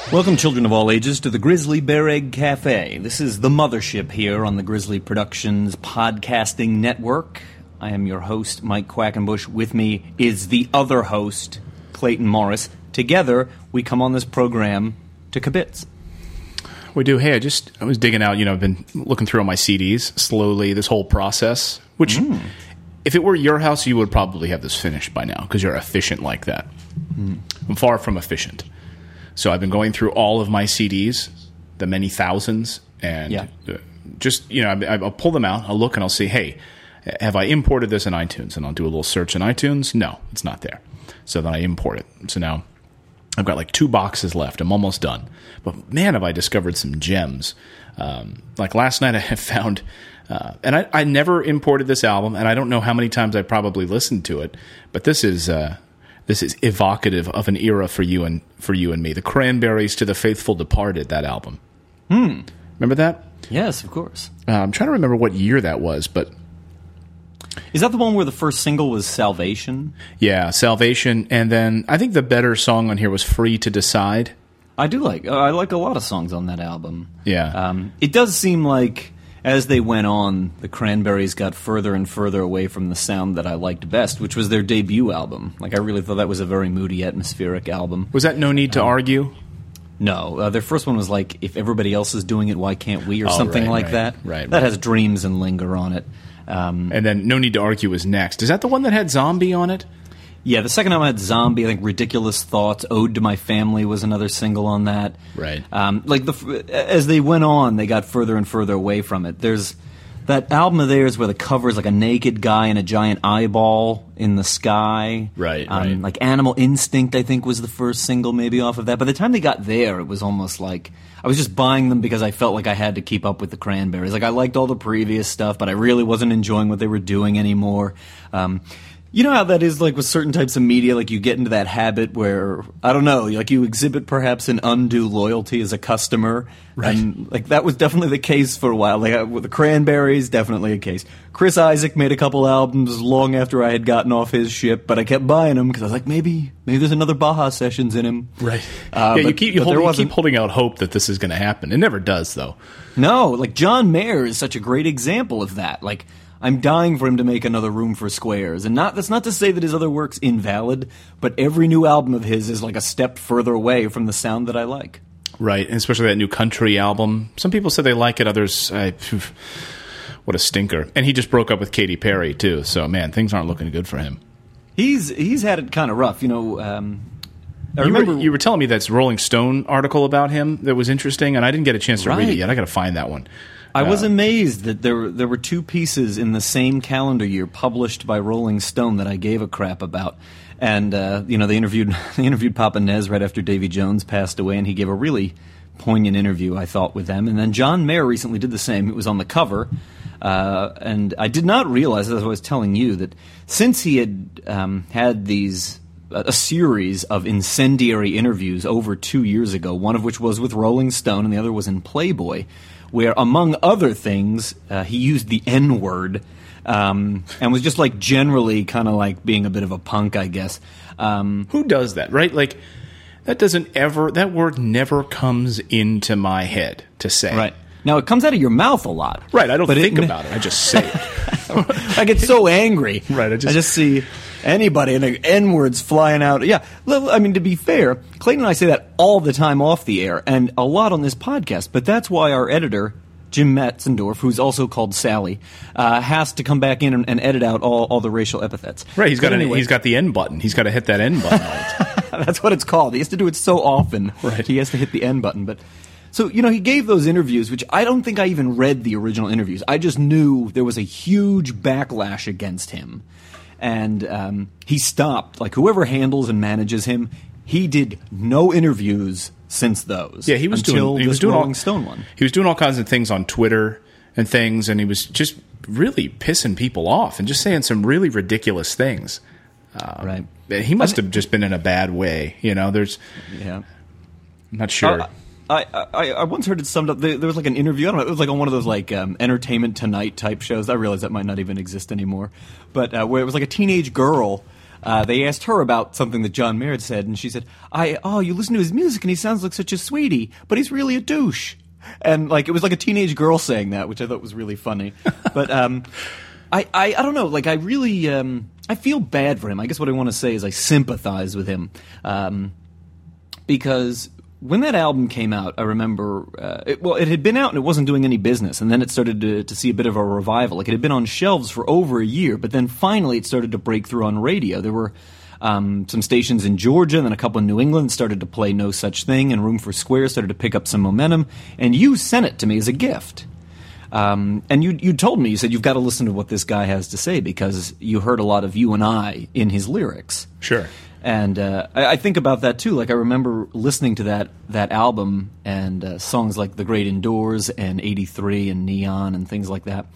Welcome, children of all ages, to the Grizzly Bear Egg Cafe. This is the mothership here on the Grizzly Productions podcasting network. I am your host, Mike Quackenbush. With me is the other host, Clayton Morris. Together, we come on this program to kibitz. We do. Hey, I was digging out, I've been looking through all my CDs slowly, this whole process, which, if it were your house, you would probably have this finished by now, because you're efficient like that. I'm far from efficient. So I've been going through all of my CDs, the many thousands, and I'll pull them out, I'll look, and I'll see, hey, have I imported this in iTunes? And I'll do a little search in iTunes. No, it's not there. So then I import it. So now I've got like 2 boxes left. I'm almost done. But man, have I discovered some gems. Like last night I have found, and I never imported this album, and I don't know how many times I probably listened to it, but this is evocative of an era for you and me. The Cranberries to the Faithful Departed, that album. Remember that? Yes, of course. I'm trying to remember what year that was, but... Is that the one where the first single was Salvation? Yeah, Salvation, and then I think the better song on here was Free to Decide. I like a lot of songs on that album. Yeah. It does seem like, as they went on, the Cranberries got further and further away from the sound that I liked best, which was their debut album. Like, I really thought that was a very moody, atmospheric album. Was that No Need to Argue? No. Their first one was like, If Everybody Else Is Doing It, Why Can't We? Or something like that. Right. That has Dreams and Linger on it. And then No Need to Argue was next. Is that the one that had Zombie on it? Yeah, the second album had Zombie. I think Ridiculous Thoughts, Ode to My Family was another single on that. Right. As they went on, they got further and further away from it. There's that album of theirs where the cover is like a naked guy and a giant eyeball in the sky. Right. Like Animal Instinct, I think, was the first single maybe off of that. By the time they got there, it was almost like I was just buying them because I felt like I had to keep up with the Cranberries. Like, I liked all the previous stuff, but I really wasn't enjoying what they were doing anymore. You know how that is, like, with certain types of media, like, you get into that habit where, I don't know, like, you exhibit perhaps an undue loyalty as a customer. Right. And, like, that was definitely the case for a while. Like, with the Cranberries, definitely a case. Chris Isaak made a couple albums long after I had gotten off his ship, but I kept buying them because I was like, maybe there's another Baja Sessions in him. Right. You keep holding out hope that this is going to happen. It never does, though. No, like, John Mayer is such a great example of that. Like, I'm dying for him to make another Room for Squares. And that's not to say that his other work's invalid, but every new album of his is like a step further away from the sound that I like. Right, and especially that new country album. Some people say they like it, others, what a stinker. And he just broke up with Katy Perry, too. So, man, things aren't looking good for him. He's had it kind of rough, I remember you were telling me that Rolling Stone article about him that was interesting, and I didn't get a chance to read it yet. I got to find that one. I was amazed that there were 2 pieces in the same calendar year published by Rolling Stone that I gave a crap about. And they interviewed Papa Nez right after Davy Jones passed away, and he gave a really poignant interview, I thought, with them. And then John Mayer recently did the same. It was on the cover. And I did not realize, as I was telling you, that since he had had a series of incendiary interviews over 2 years ago, one of which was with Rolling Stone and the other was in Playboy, where, among other things, he used the N-word and was just, like, generally kind of like being a bit of a punk, I guess. Who does that, right? Like, that word never comes into my head to say. Right. Now, it comes out of your mouth a lot. Right, I don't think about it. I just say it. I get so angry. Right, I just see anybody and N-words flying out. Yeah, I mean, to be fair, Clayton and I say that all the time off the air and a lot on this podcast, but that's why our editor, Jim Matzendorf, who's also called Sally, has to come back in and edit out all the racial epithets. Right, he's got the N button. He's got to hit that N button all the time. That's what it's called. He has to do it so often. Right. He has to hit the N button, but... So, he gave those interviews, which I don't think I even read the original interviews. I just knew there was a huge backlash against him. And he stopped. Like, whoever handles and manages him, he did no interviews since those. Yeah, he was doing Rolling Stone one. He was doing all kinds of things on Twitter and things, and he was just really pissing people off and just saying some really ridiculous things. Right. He must have just been in a bad way. Yeah. I'm not sure. I once heard it summed up. There was like an interview. I don't know. It was like on one of those like Entertainment Tonight type shows. I realize that might not even exist anymore. But where it was like a teenage girl they asked her about something that John Mayer had said, and she said, you listen to his music, and he sounds like such a sweetie, but he's really a douche. And like it was like a teenage girl saying that, which I thought was really funny. But I don't know, like I really I feel bad for him. I guess what I want to say is I sympathize with him because when that album came out, I remember it had been out and it wasn't doing any business, and then it started to see a bit of a revival. Like it had been on shelves for over a year, but then finally it started to break through on radio. There were some stations in Georgia and then a couple in New England started to play No Such Thing, and Room for Square started to pick up some momentum, and you sent it to me as a gift. And you told me, you said, you've got to listen to what this guy has to say because you heard a lot of you and I in his lyrics. Sure. And I think about that too. Like I remember listening to that album and songs like The Great Indoors and 83 and Neon and things like that.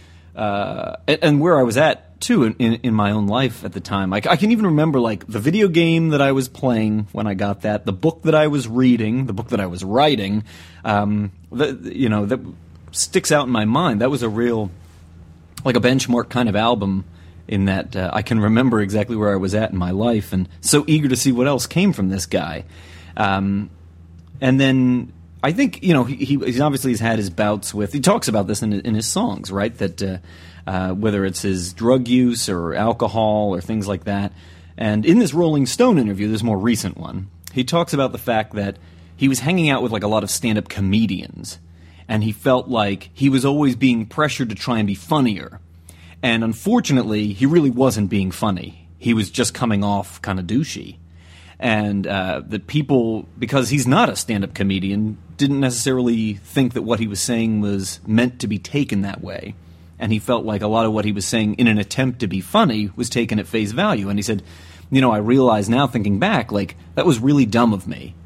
And where I was at too in my own life at the time. Like I can even remember like the video game that I was playing when I got that, the book that I was reading, the book that I was writing. That sticks out in my mind. That was a real, like a benchmark kind of album in that I can remember exactly where I was at in my life and so eager to see what else came from this guy. And then I think, he obviously has had his bouts with, he talks about this in his songs, right? That whether it's his drug use or alcohol or things like that. And in this Rolling Stone interview, this more recent one, he talks about the fact that he was hanging out with like a lot of stand-up comedians, and he felt like he was always being pressured to try and be funnier. And unfortunately, he really wasn't being funny. He was just coming off kind of douchey. And that people, because he's not a stand-up comedian, didn't necessarily think that what he was saying was meant to be taken that way. And he felt like a lot of what he was saying in an attempt to be funny was taken at face value. And he said, I realize now, thinking back, like, that was really dumb of me.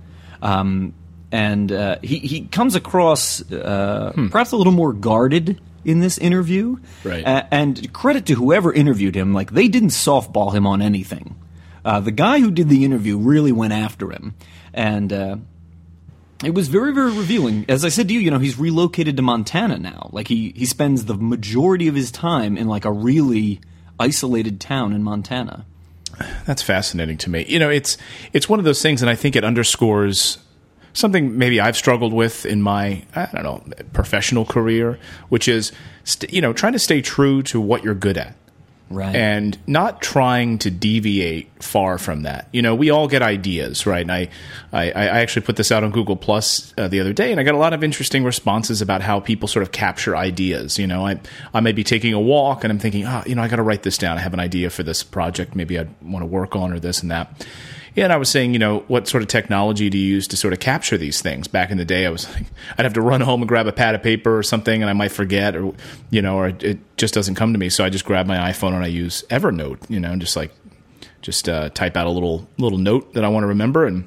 And he comes across perhaps a little more guarded in this interview. Right. And credit to whoever interviewed him, like, they didn't softball him on anything. The guy who did the interview really went after him. And it was very, very revealing. As I said to you, he's relocated to Montana now. Like, he spends the majority of his time in, like, a really isolated town in Montana. That's fascinating to me. It's one of those things, and I think it underscores something maybe I've struggled with in my, professional career, which is, trying to stay true to what you're good at. Right. And not trying to deviate far from that. We all get ideas, right? And I actually put this out on Google Plus the other day, and I got a lot of interesting responses about how people sort of capture ideas. I may be taking a walk, and I'm thinking, I got to write this down. I have an idea for this project maybe I'd want to work on, or this and that. Yeah, and I was saying, what sort of technology do you use to sort of capture these things? Back in the day, I was like, I'd have to run home and grab a pad of paper or something, and I might forget, or it just doesn't come to me. So I just grab my iPhone and I use Evernote, and just type out a little note that I want to remember, and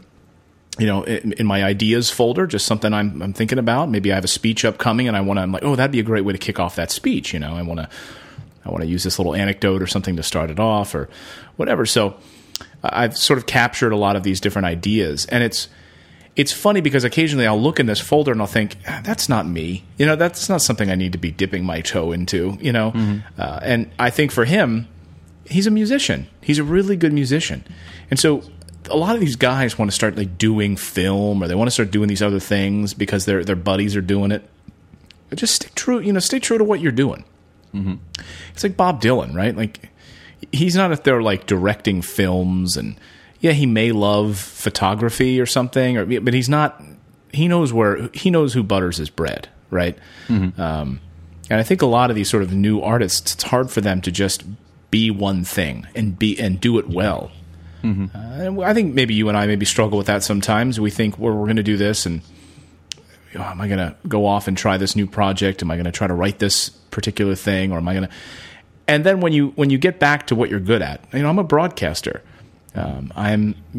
in my ideas folder, just something I'm thinking about. Maybe I have a speech upcoming, and I'm like, oh, that'd be a great way to kick off that speech. I want to use this little anecdote or something to start it off, or whatever. So I've sort of captured a lot of these different ideas, and it's funny because occasionally I'll look in this folder and I'll think, that's not me. That's not something I need to be dipping my toe into. Mm-hmm. And I think for him, he's a musician. He's a really good musician, and so a lot of these guys want to start like doing film, or they want to start doing these other things because their buddies are doing it. But just stick true. Stay true to what you're doing. Mm-hmm. It's like Bob Dylan, right? Like, he's not up there like directing films, and he may love photography or something, but he's not. He knows who butters his bread, right? Mm-hmm. And I think a lot of these sort of new artists, it's hard for them to just be one thing and do it well. Mm-hmm. I think maybe you and I maybe struggle with that sometimes. We think, well, we're going to do this, and am I going to go off and try this new project? Am I going to try to write this particular thing, or am I going to? And then when you get back to what you're good at, I'm a broadcaster. I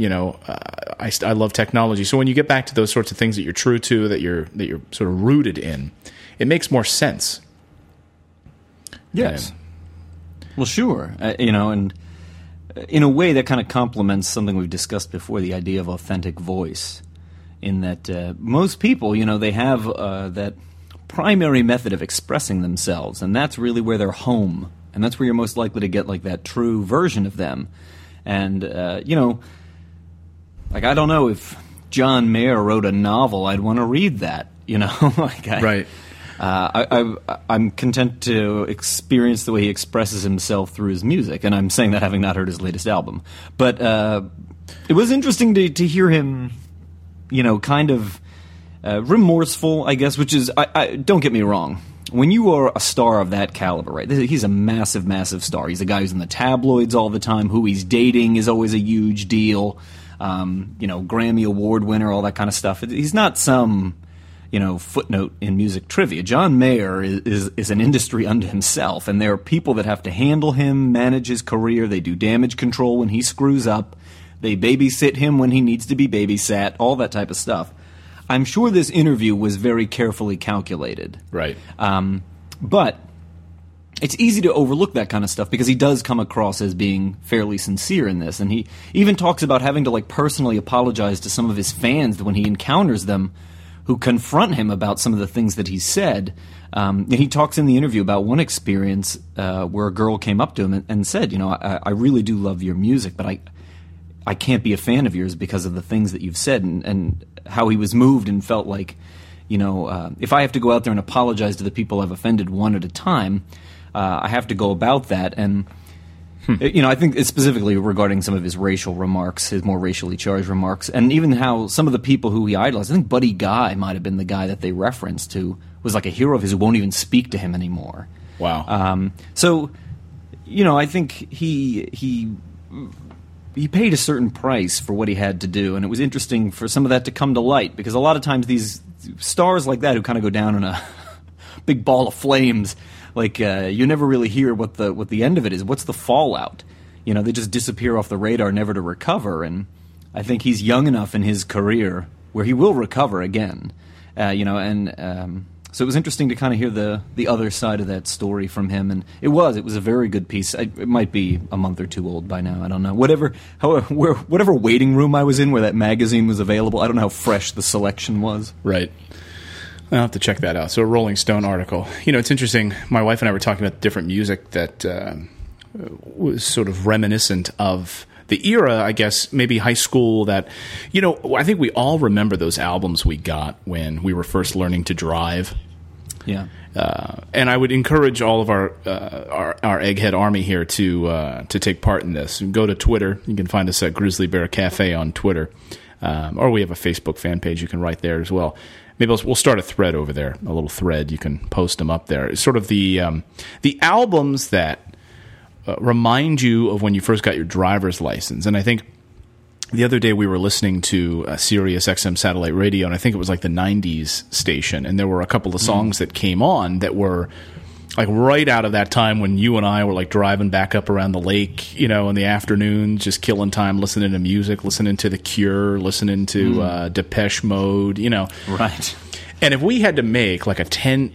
love technology. So when you get back to those sorts of things that you're true to, that you're sort of rooted in, it makes more sense. Yes. Well, sure. And in a way that kind of complements something we've discussed before, the idea of authentic voice, in that most people, they have that primary method of expressing themselves, and that's really where they're home. And that's where you're most likely to get like that true version of them. And, like, I don't know if John Mayer wrote a novel, I'd want to read that, Right. I'm content to experience the way he expresses himself through his music, and I'm saying that having not heard his latest album. But it was interesting to hear him, kind of remorseful, I guess, which is, I don't get me wrong. When you are a star of that caliber, right, he's a massive, massive star. He's a guy who's in the tabloids all the time. Who he's dating is always a huge deal. Grammy Award winner, all that kind of stuff. He's not some... footnote in music trivia. John Mayer is an industry unto himself, and there are people that have to handle him, manage his career. They do damage control when he screws up. They babysit him when he needs to be babysat, all that type of stuff. I'm sure this interview was very carefully calculated. Right. But it's easy to overlook that kind of stuff because he does come across as being fairly sincere in this, and he even talks about having to personally apologize to some of his fans when he encounters them who confront him about some of the things that he said. And he talks in the interview about one experience where a girl came up to him and said, I really do love your music, but I can't be a fan of yours because of the things that you've said, and how he was moved and felt like, if I have to go out there and apologize to the people I've offended one at a time, I have to go about that. And I think it's specifically regarding some of his racial remarks, his more racially charged remarks, and even how some of the people who he idolized, I think Buddy Guy might have been the guy that they referenced, who was like a hero of his who won't even speak to him anymore. Wow. So, I think he paid a certain price for what he had to do, and it was interesting for some of that to come to light, because a lot of times these stars like that who kind of go down in a big ball of flames, you never really hear what the end of it is. What's the fallout? They just disappear off the radar, never to recover. And I think he's young enough in his career where he will recover again. So it was interesting to kind of hear the other side of that story from him. And it was a very good piece. It might be a month or two old by now. I don't know. Whatever waiting room I was in where that magazine was available, I don't know how fresh the selection was. Right. I'll have to check that out. So a Rolling Stone article. It's interesting. My wife and I were talking about different music that was sort of reminiscent of the era, I guess, maybe high school that, I think we all remember those albums we got when we were first learning to drive. Yeah. And I would encourage all of our Egghead Army here to take part in this. Go to Twitter. You can find us at Grizzly Bear Cafe on Twitter. Or we have a Facebook fan page. You can write there as well. Maybe we'll start a thread over there, a little thread. You can post them up there. It's sort of the albums that remind you of when you first got your driver's license. And I think the other day we were listening to Sirius XM satellite radio, and I think it was like the 90s station, and there were a couple of songs that came on that were like right out of that time when you and I were like driving back up around the lake, in the afternoon, just killing time, listening to music, listening to The Cure, listening to Depeche Mode, Right. And if we had to make like let's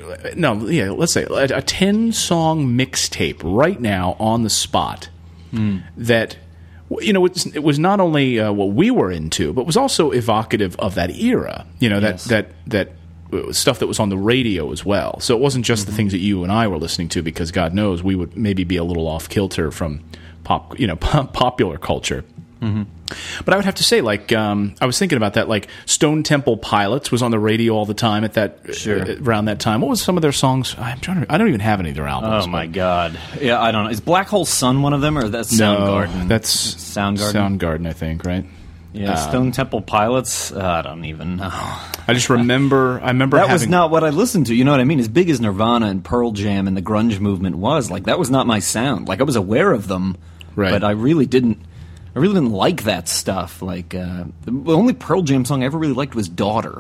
say a 10-song mixtape right now on the spot that, it was not only what we were into, but was also evocative of that era, Yes. that stuff that was on the radio as well. So it wasn't just the things that you and I were listening to, because God knows we would maybe be a little off kilter from popular culture. Mm-hmm. But I would have to say, I was thinking about that, Stone Temple Pilots was on the radio all the time at that around that time. What was some of their songs? I don't even have any of their albums. Oh my God! Yeah, I don't know. Is Black Hole Sun one of them, or that's Soundgarden? No, that's Soundgarden. Soundgarden, I think, right? Yeah, Stone Temple Pilots. I don't even know. I just remember. That was not what I listened to. You know what I mean? As big as Nirvana and Pearl Jam and the grunge movement was, that was not my sound. I was aware of them, right. But I really didn't like that stuff. The only Pearl Jam song I ever really liked was Daughter.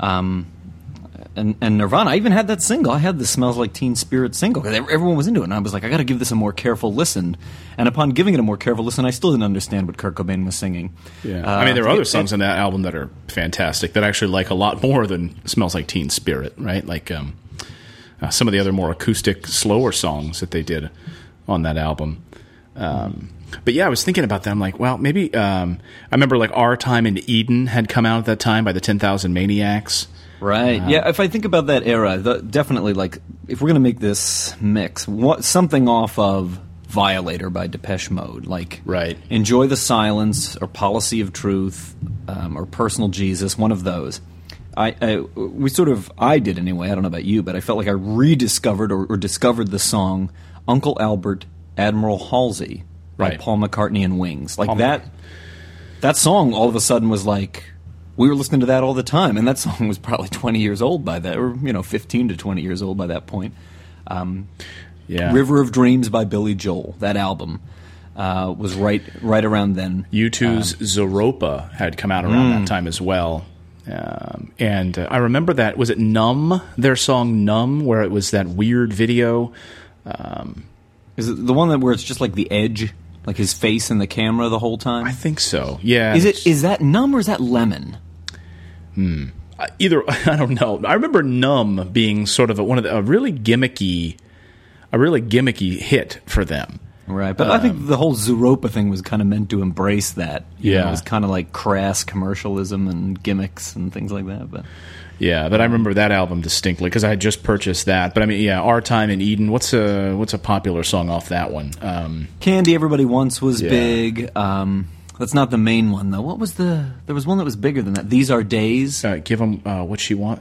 And Nirvana, I even had that single. I had the Smells Like Teen Spirit single because everyone was into it. And I was like, I got to give this a more careful listen. And upon giving it a more careful listen, I still didn't understand what Kurt Cobain was singing. Yeah, there are other songs on that album that are fantastic that I actually like a lot more than Smells Like Teen Spirit, right? Some of the other more acoustic, slower songs that they did on that album. But yeah, I was thinking about that. I'm like, well, maybe I remember Our Time in Eden had come out at that time by the 10,000 Maniacs. Right. Yeah, if I think about that era, definitely, if we're going to make this mix, something off of Violator by Depeche Mode. Like, Right. Enjoy the Silence or Policy of Truth or Personal Jesus, one of those. I did anyway, I don't know about you, but I felt like I rediscovered or discovered the song Uncle Albert, Admiral Halsey by Right. Paul McCartney and Wings. Like that song all of a sudden was like, we were listening to that all the time, and that song was probably 20 years old by that, or 15 to 20 years old by that point. Yeah. River of Dreams by Billy Joel, that album was right around then. U2's Zooropa had come out around that time as well. And I remember that, was it Numb, their song Numb, where it was that weird video? Is it the one where it's just like the edge, like his face in the camera the whole time? I think so, yeah. Is that Numb or is that Lemon? Either, I don't know. I remember Numb being sort of a really gimmicky hit for them. Right, but I think the whole Zooropa thing was kind of meant to embrace that. Yeah. It was kind of like crass commercialism and gimmicks and things like that. But Yeah, but I remember that album distinctly because I had just purchased that. But I mean, yeah, Our Time in Eden. What's a popular song off that one? Candy Everybody Wants was Yeah. big. That's not the main one though. What was there was one that was bigger than that. These Are Days. Give them what she want.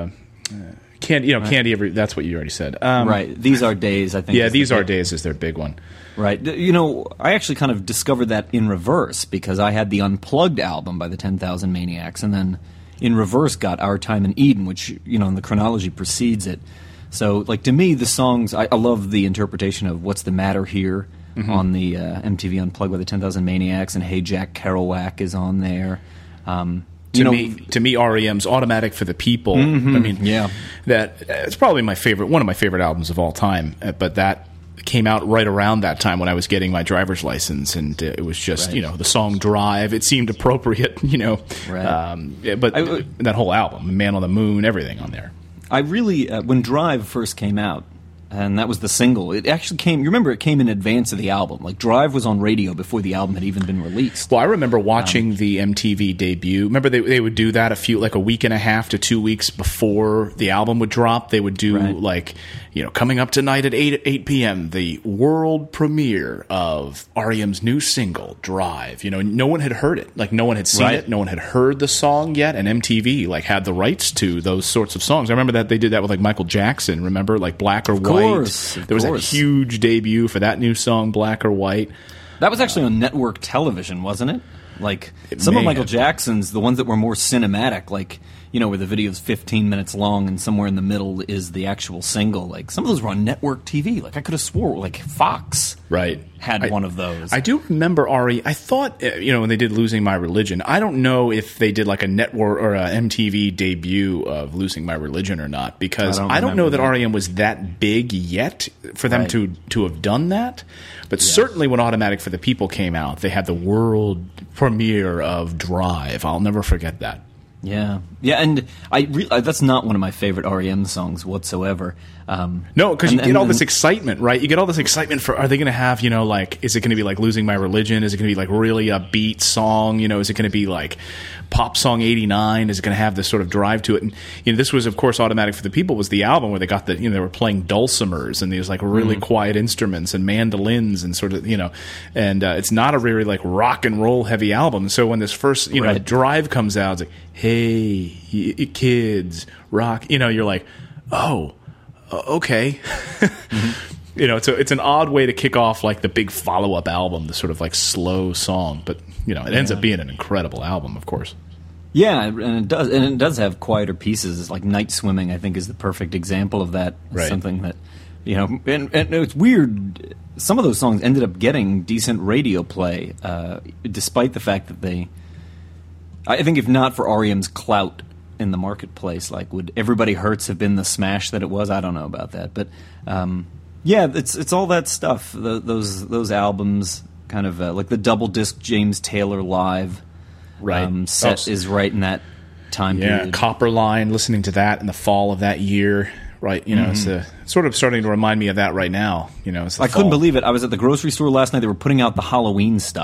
Candy, Candy. That's what you already said. Right. These Are Days. I think. Yeah, is the These Are big- Days is their big one. Right. I actually kind of discovered that in reverse because I had the Unplugged album by the 10,000 Maniacs, and then in reverse got Our Time in Eden, which, in the chronology precedes it. So, like, to me, the songs, I love the interpretation of What's the Matter Here on the MTV Unplugged by the 10,000 Maniacs, and Hey Jack Kerouac is on there. To me, REM's Automatic for the People. I mean, yeah. that it's probably one of my favorite albums of all time. But that came out right around that time when I was getting my driver's license, and it was just Right. the song Drive. It seemed appropriate, Right. But that whole album, Man on the Moon, everything on there. I really, when Drive first came out, and that was the single, it actually came, you remember it came in advance of the album. Like, Drive was on radio before the album had even been released. Well, I remember watching the MTV debut. Remember they would do that a week and a half to 2 weeks before the album would drop. They would do Right. coming up tonight at 8 p.m. the world premiere of REM's new single Drive. No one had heard it. Like, no one had seen Right. it. No one had heard the song yet. And MTV had the rights to those sorts of songs. I remember that they did that with Michael Jackson. Remember, Black or White. Of There was a course. huge debut for that new song, Black or White. That was actually on network television, wasn't it? Like, some may of Michael have. Jackson's, the ones that were more cinematic, like, where the video's 15 minutes long and somewhere in the middle is the actual single. Like, some of those were on network TV. Like, I could have swore, Fox Right. had one of those. I do remember I thought, when they did Losing My Religion, I don't know if they did a network or a MTV debut of Losing My Religion or not, because I don't know that remember that. REM was that big yet for them Right. to have done that. But certainly when Automatic for the People came out, they had the world premiere of Drive. I'll never forget that. Yeah. Yeah, and that's not one of my favorite REM songs whatsoever. No, because you And- get all and- this excitement, right? You get all this excitement for, are they going to have, is it going to be Losing My Religion? Is it going to be really a beat song? Is it going to be Pop Song 89? Is it going to have this sort of drive to it? And, this was, of course, Automatic for the People was the album where they got they were playing dulcimers and these really quiet instruments and mandolins and sort of, and it's not a very rock and roll heavy album. So when this first, Right. Drive comes out, it's like, hey, kids, rock, you're like, oh, okay. It's an odd way to kick off the big follow-up album, the sort of slow song, but it ends up being an incredible album, of course. Yeah, and it does have quieter pieces. Like Night Swimming, I think, is the perfect example of that. Right. Something that, and it's weird. Some of those songs ended up getting decent radio play, despite the fact that I think if not for REM's clout in the marketplace, would Everybody Hurts have been the smash that it was? I don't know about that, but yeah, it's all that stuff. Those albums, kind of like the double disc James Taylor Live. Right. Set is right in that time Yeah, period. Copperline, listening to that in the fall of that year, right? It's sort of starting to remind me of that right now. It's the I fall. couldn't believe it. I was at the grocery store last night. They were putting out the Halloween stuff.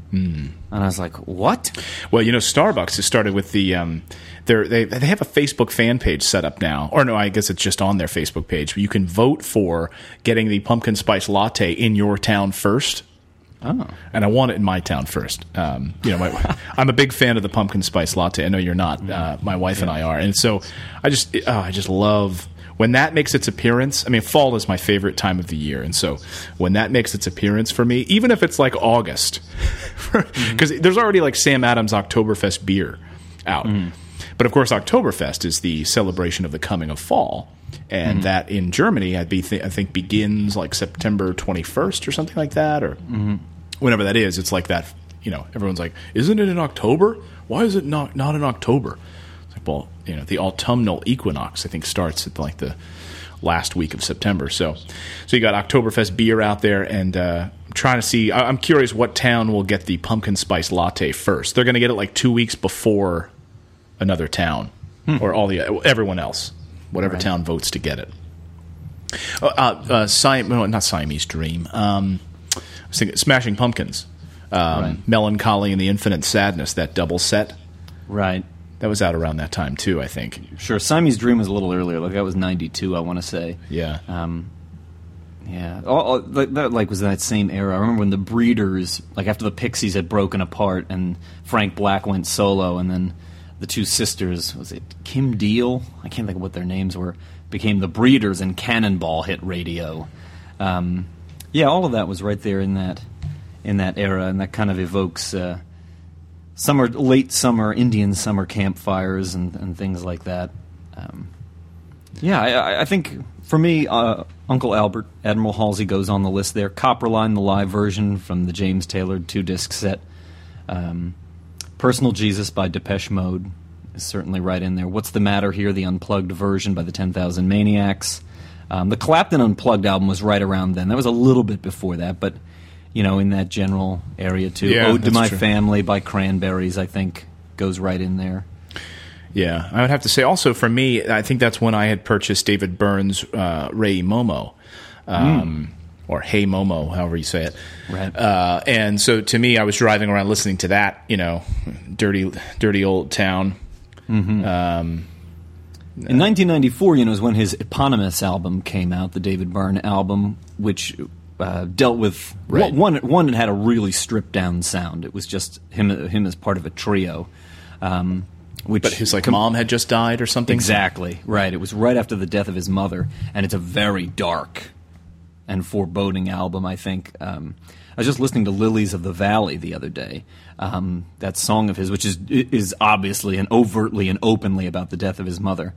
And I was like, what? Well, Starbucks has started with the they have a Facebook fan page set up now. Or no, I guess it's just on their Facebook page. You can vote for getting the pumpkin spice latte in your town first. Oh. And I want it in my town first. I'm a big fan of the pumpkin spice latte. I know you're not. My wife and I are. And so I just love when that makes its appearance. I mean, fall is my favorite time of the year. And so when that makes its appearance for me, even if it's like August, because there's already like Sam Adams Oktoberfest beer out. But of course, Oktoberfest is the celebration of the coming of fall. And that in Germany, I think begins like September 21st or something like that, or whenever that is. It's like that, everyone's like, isn't it in October? Why is it not in October? It's like, well, the autumnal equinox, I think, starts at like the last week of September. So you got Oktoberfest beer out there, and I'm trying to see. I'm curious what town will get the pumpkin spice latte first. They're going to get it like 2 weeks before another town or everyone else. Whatever town votes to get it. Not Siamese Dream. I was thinking Smashing Pumpkins. Melancholy and the Infinite Sadness, that double set. Right. That was out around that time, too, I think. Sure. Siamese Dream was a little earlier. Like, that was 92, I want to say. Yeah. Yeah. That was that same era. I remember when the Breeders, like after the Pixies had broken apart and Frank Black went solo, and then the two sisters, was it Kim Deal? I can't think of what their names were. Became the Breeders, and Cannonball hit radio. All of that was right there in that era, and that kind of evokes late summer Indian summer campfires and things like that. I think for me, Uncle Albert, Admiral Halsey goes on the list there. Copperline, the live version from the James Taylor 2-disc set. Personal Jesus by Depeche Mode is certainly right in there. What's the Matter Here, the unplugged version by the 10,000 Maniacs. The Clapton Unplugged album was right around then. That was a little bit before that, but, in that general area, too. Yeah, Ode to My true. Family by Cranberries, I think, goes right in there. Yeah, I would have to say also for me, I think that's when I had purchased David Byrne's Ray Momo. Or Hey Momo, however you say it. Right. And so to me, I was driving around listening to that, dirty old town. In 1994, is when his eponymous album came out, the David Byrne album, which dealt with one. It had a really stripped down sound. It was just him as part of a trio. But his mom had just died or something. Exactly right. It was right after the death of his mother, and it's a very dark and foreboding album, I think. I was just listening to Lilies of the Valley the other day, that song of his, which is obviously and overtly and openly about the death of his mother.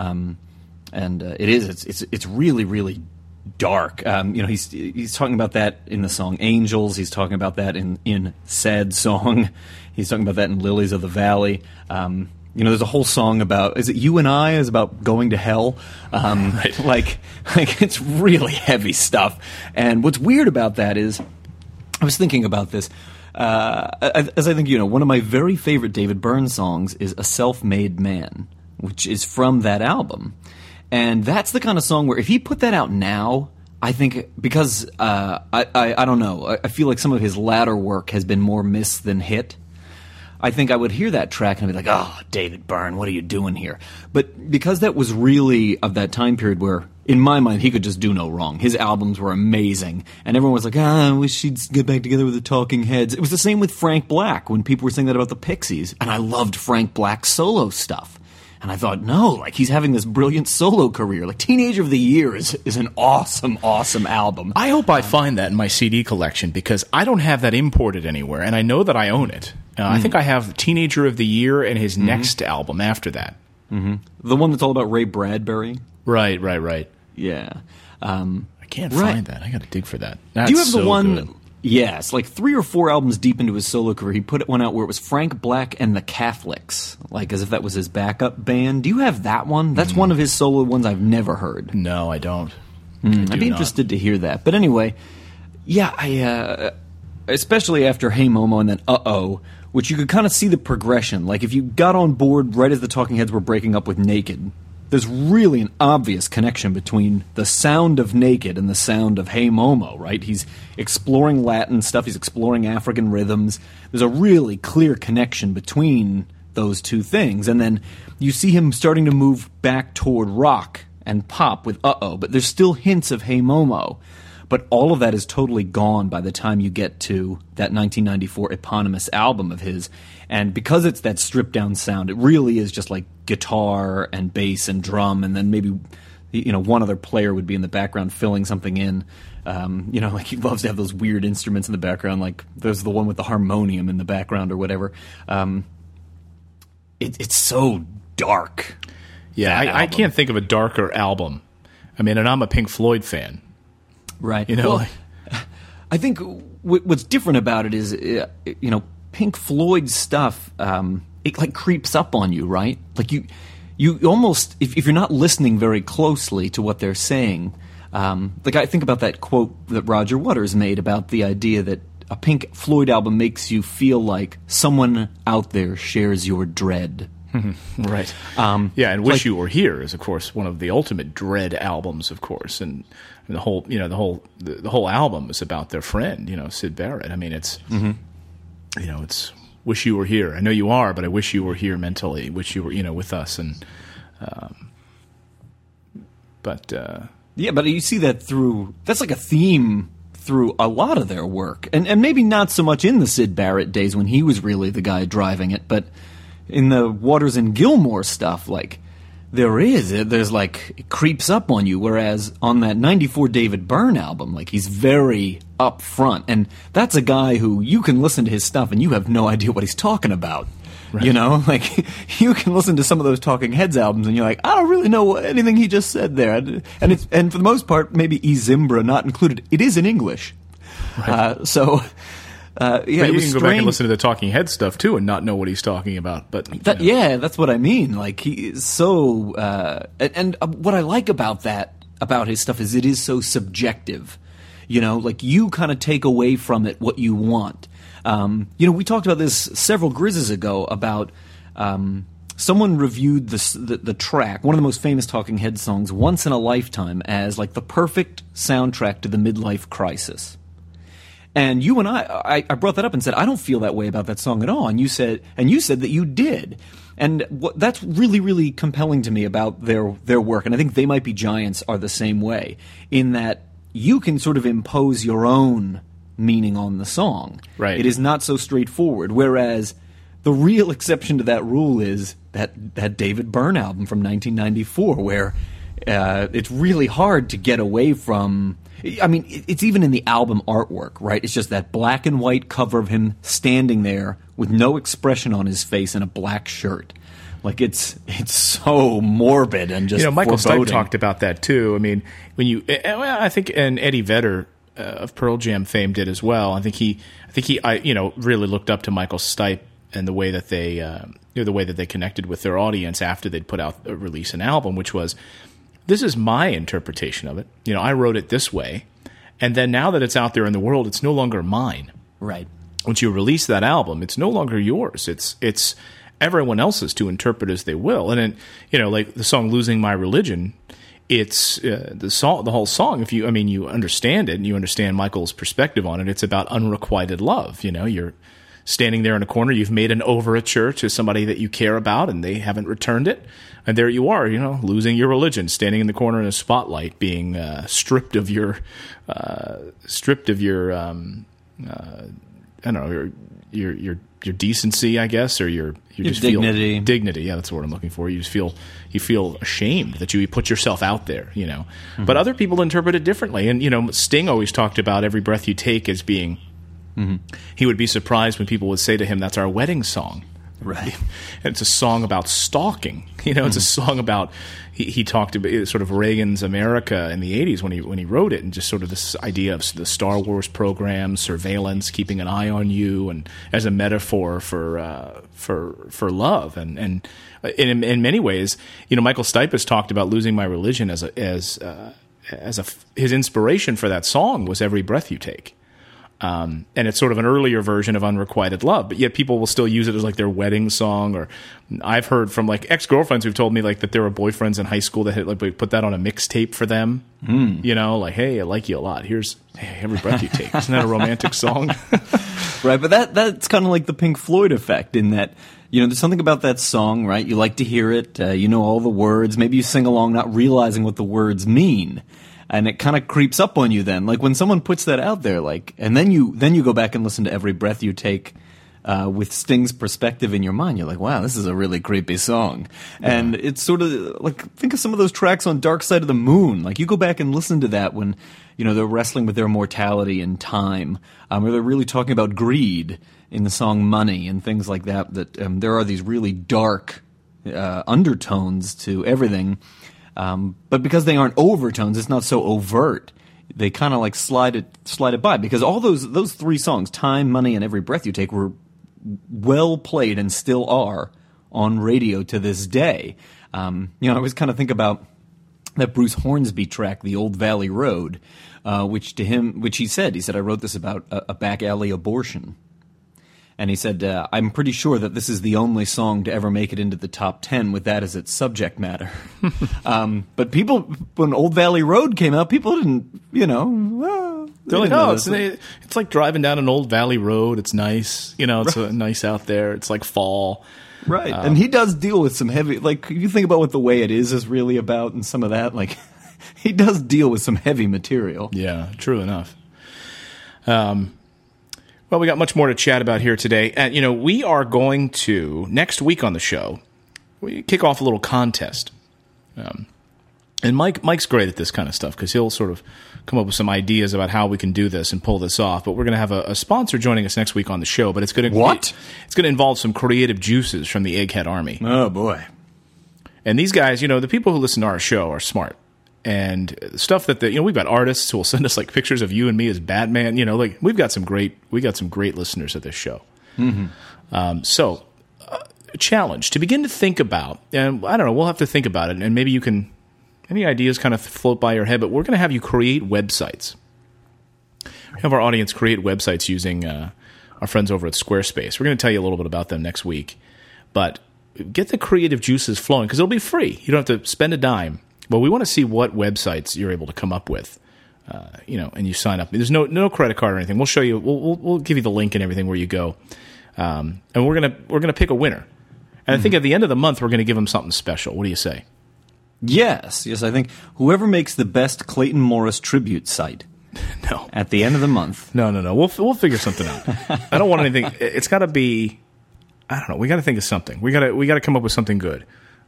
It's really, really dark. He's talking about that in the song Angels. He's talking about that in Sad Song. He's talking about that in Lilies of the Valley. There's a whole song about, is it You and I, is about going to hell. Right. Like it's really heavy stuff. And what's weird about that is, I was thinking about this, as I think one of my very favorite David Byrne songs is A Self-Made Man, which is from that album. And that's the kind of song where if he put that out now, I think, because I don't know, I feel like some of his latter work has been more miss than hit. I think I would hear that track and I'd be like, oh, David Byrne, what are you doing here? But because that was really of that time period where, in my mind, he could just do no wrong. His albums were amazing. And everyone was like, I wish he'd get back together with the Talking Heads. It was the same with Frank Black when people were saying that about the Pixies. And I loved Frank Black's solo stuff. And I thought, no, he's having this brilliant solo career. Teenager of the Year is an awesome, awesome album. I hope I find that in my CD collection, because I don't have that imported anywhere, and I know that I own it. I think I have Teenager of the Year and his next album after that. The one that's all about Ray Bradbury? Right. Yeah. I can't find that. I got to dig for that. That's Do you have the so one... good. Yes, 3 or 4 albums deep into his solo career, he put one out where it was Frank Black and the Catholics, as if that was his backup band. Do you have that one? That's one of his solo ones I've never heard. No, I don't. I'd be interested to hear that. But anyway, I especially after Hey Momo and then Uh-Oh, which you could kind of see the progression. If you got on board right as the Talking Heads were breaking up with Naked, there's really an obvious connection between the sound of Naked and the sound of Hey Momo, right? He's exploring Latin stuff, he's exploring African rhythms. There's a really clear connection between those two things. And then you see him starting to move back toward rock and pop with Uh-Oh, but there's still hints of Hey Momo. But all of that is totally gone by the time you get to that 1994 eponymous album of his. And because it's that stripped-down sound, it really is just like guitar and bass and drum, and then maybe one other player would be in the background filling something in. Like he loves to have those weird instruments in the background, like there's the one with the harmonium in the background or whatever. It's so dark. Yeah, I can't think of a darker album. I mean, and I'm a Pink Floyd fan. Right. Well, I think what's different about it is, Pink Floyd stuff, it like creeps up on you, right? Like you almost, if you're not listening very closely to what they're saying, like I think about that quote that Roger Waters made about the idea that a Pink Floyd album makes you feel like someone out there shares your dread. Right. And Wish You Were Here is, of course, one of the ultimate dread albums, of course, and the whole, the whole album is about their friend, Syd Barrett. I mean, it's, it's wish you were here. I know you are, but I wish you were here mentally. Wish you were, with us, and, but you see that that's like a theme through a lot of their work, and maybe not so much in the Syd Barrett days when he was really the guy driving it, but in the Waters and Gilmour stuff, like, there's like, it creeps up on you, whereas on that 94 David Byrne album, like, he's very upfront, and that's a guy who you can listen to his stuff and you have no idea what he's talking about. Right. Like, you can listen to some of those Talking Heads albums and you're like, I don't really know anything he just said there. And for the most part, maybe E Zimbra not included. It is in English. Right. But you can go back and listen to the Talking Head stuff too, and not know what he's talking about. But that's what I mean. Like, he is so, and what I like about his stuff is it is so subjective. Like, you kind of take away from it what you want. We talked about this several Grizzes ago about someone reviewed the track, one of the most famous Talking Head songs, Once in a Lifetime, as like the perfect soundtrack to the midlife crisis. And you and I brought that up and said, I don't feel that way about that song at all. And you said that you did. And that's really, really compelling to me about their work. And I think They Might Be Giants are the same way, in that you can sort of impose your own meaning on the song. Right. It is not so straightforward. Whereas the real exception to that rule is that David Byrne album from 1994, where it's really hard to get away from. I mean, it's even in the album artwork, right? It's just that black and white cover of him standing there with no expression on his face in a black shirt. Like, it's so morbid and just Michael foreboding. Stipe talked about that too. I mean, I think, and Eddie Vedder of Pearl Jam fame did as well. I think he really looked up to Michael Stipe and the way that they connected with their audience after they'd put out release an album, which was, this is my interpretation of it. I wrote it this way, and then now that it's out there in the world, it's no longer mine. Right. Once you release that album, it's no longer yours. It's everyone else's to interpret as they will. And then, like the song "Losing My Religion," it's the whole song. If you understand it and you understand Michael's perspective on it, it's about unrequited love. You're standing there in a corner, you've made an overture to somebody that you care about, and they haven't returned it. And there you are, losing your religion, standing in the corner in a spotlight, being stripped of your, I don't know, your decency, I guess, or your just dignity. Feel dignity. Yeah, that's the word I'm looking for. You feel ashamed that you put yourself out there, Mm-hmm. But other people interpret it differently. And Sting always talked about Every Breath You Take as being. Mm-hmm. He would be surprised when people would say to him, "That's our wedding song." Right. And it's a song about stalking. It's a song about he talked about sort of Reagan's America in the 80s when he wrote it, and just sort of this idea of the Star Wars program, surveillance, keeping an eye on you, and as a metaphor for love. And in many ways, Michael Stipe has talked about Losing My Religion as his inspiration for that song was Every Breath You Take. And it's sort of an earlier version of Unrequited Love, but yet people will still use it as like their wedding song. Or I've heard from like ex-girlfriends who've told me like that there were boyfriends in high school that had like put that on a mixtape for them. You know, like, hey, I like you a lot. Here's Every Breath You Take. Isn't that a romantic song? Right, but that's kind of like the Pink Floyd effect in that, you know, there's something about that song, right? You like to hear it, you know all the words. Maybe you sing along not realizing what the words mean. And it kind of creeps up on you then. Like when someone puts that out there, like, and then you go back and listen to Every Breath You Take with Sting's perspective in your mind. You're like, wow, this is a really creepy song. Yeah. And it's sort of like, think of some of those tracks on Dark Side of the Moon. Like you go back and listen to that when, you know, they're wrestling with their mortality and time, or they're really talking about greed in the song Money and things like that, that there are these really dark undertones to everything. But because they aren't overtones, it's not so overt. They kind of like slide it by, because all those three songs, Time, Money, and Every Breath You Take, were well played and still are on radio to this day. You know, I always kind of think about that Bruce Hornsby track, The Old Valley Road, which he said, I wrote this about a back alley abortion. And he said, I'm pretty sure that this is the only song to ever make it into the top 10 with that as its subject matter. But people, when Old Valley Road came out, people didn't, you know. They're like, oh, it's like driving down an old valley road. It's nice. You know, it's nice out there. It's like fall. Right. And he does deal with some heavy, like, you think about what The Way It Is really about and some of that. Like, he does deal with some heavy material. Yeah, true enough. Well, we got much more to chat about here today. And, you know, we are going to, next week on the show, we kick off a little contest. And Mike's great at this kind of stuff because he'll sort of come up with some ideas about how we can do this and pull this off. But we're going to have a sponsor joining us next week on the show. But it's going to It's going to involve some creative juices from the Egghead Army. Oh, boy. And these guys, you know, the people who listen to our show are smart. And stuff that you know, we've got artists who will send us like pictures of you and me as Batman. You know, like we got some great listeners at this show. Mm-hmm. So, a challenge to begin to think about, and I don't know, we'll have to think about it, and maybe you can, any ideas kind of float by your head. But we're going to have you create websites. We have our audience create websites using our friends over at Squarespace. We're going to tell you a little bit about them next week, but get the creative juices flowing because it'll be free. You don't have to spend a dime. But we want to see what websites you're able to come up with, you know, and you sign up. There's no credit card or anything. We'll show you. We'll give you the link and everything where you go, and we're gonna pick a winner. And I think at the end of the month we're going to give them something special. What do you say? Yes. I think whoever makes the best Clayton Morris tribute site. No. At the end of the month. No. We'll figure something out. I don't want anything. It's got to be. I don't know. We got to think of something. We got to come up with something good.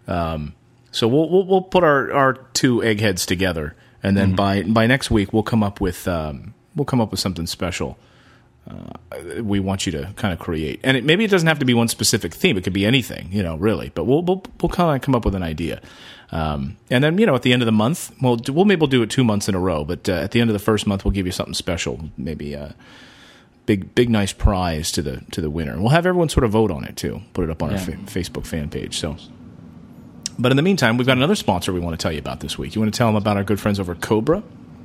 So we'll put our two eggheads together, and then by next week we'll come up with something special. We want you to kind of create, and maybe it doesn't have to be one specific theme. It could be anything, you know, really. But we'll kind of come up with an idea, and then you know at the end of the month we'll do it 2 months in a row. But at the end of the first month we'll give you something special, maybe a big nice prize to the winner. We'll have everyone sort of vote on it too. Put it up on our Facebook fan page. So. But in the meantime, we've got another sponsor we want to tell you about this week. You want to tell them about our good friends over at Cobra?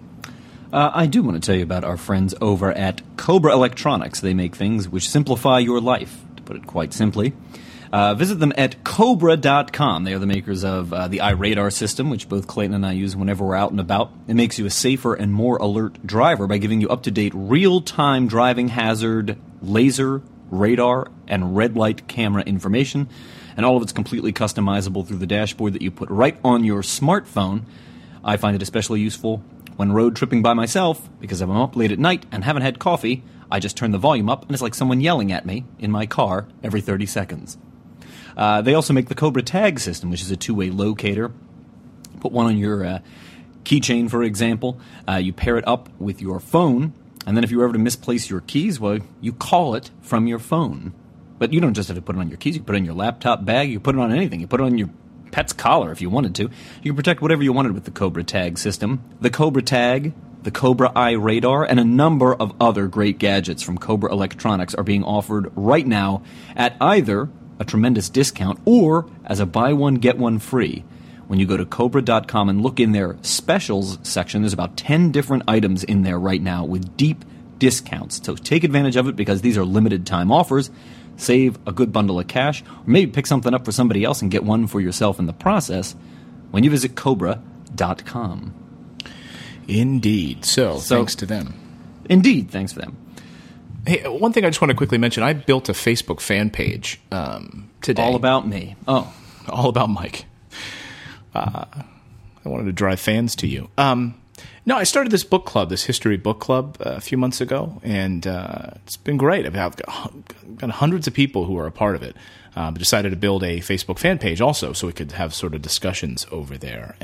I do want to tell you about our friends over at Cobra Electronics. They make things which simplify your life, to put it quite simply. Visit them at Cobra.com. They are the makers of the iRadar system, which both Clayton and I use whenever we're out and about. It makes you a safer and more alert driver by giving you up-to-date real-time driving hazard, laser, radar, and red light camera information. And all of it's completely customizable through the dashboard that you put right on your smartphone. I find it especially useful when road tripping by myself, because if I'm up late at night and haven't had coffee, I just turn the volume up, and it's like someone yelling at me in my car every 30 seconds. They also make the Cobra Tag system, which is a two-way locator. Put one on your keychain, for example. You pair it up with your phone, and then if you were ever to misplace your keys, well, you call it from your phone. But you don't just have to put it on your keys. You can put it on your laptop bag. You can put it on anything. You put it on your pet's collar if you wanted to. You can protect whatever you wanted with the Cobra Tag system. The Cobra Tag, the Cobra iRadar, and a number of other great gadgets from Cobra Electronics are being offered right now at either a tremendous discount or as a buy one, get one free. When you go to Cobra.com and look in their specials section, there's about 10 different items in there right now with deep discounts. So take advantage of it because these are limited time offers. Save a good bundle of cash, or maybe pick something up for somebody else and get one for yourself in the process when you visit Cobra.com. Indeed. So thanks to them. Indeed, thanks for them. Hey, one thing I just want to quickly mention, I built a Facebook fan page today. All about me. Oh. All about Mike. I wanted to drive fans to you. No, I started this book club, this history book club, a few months ago, and it's been great. I've got hundreds of people who are a part of it. Decided to build a Facebook fan page also, so we could have sort of discussions over there.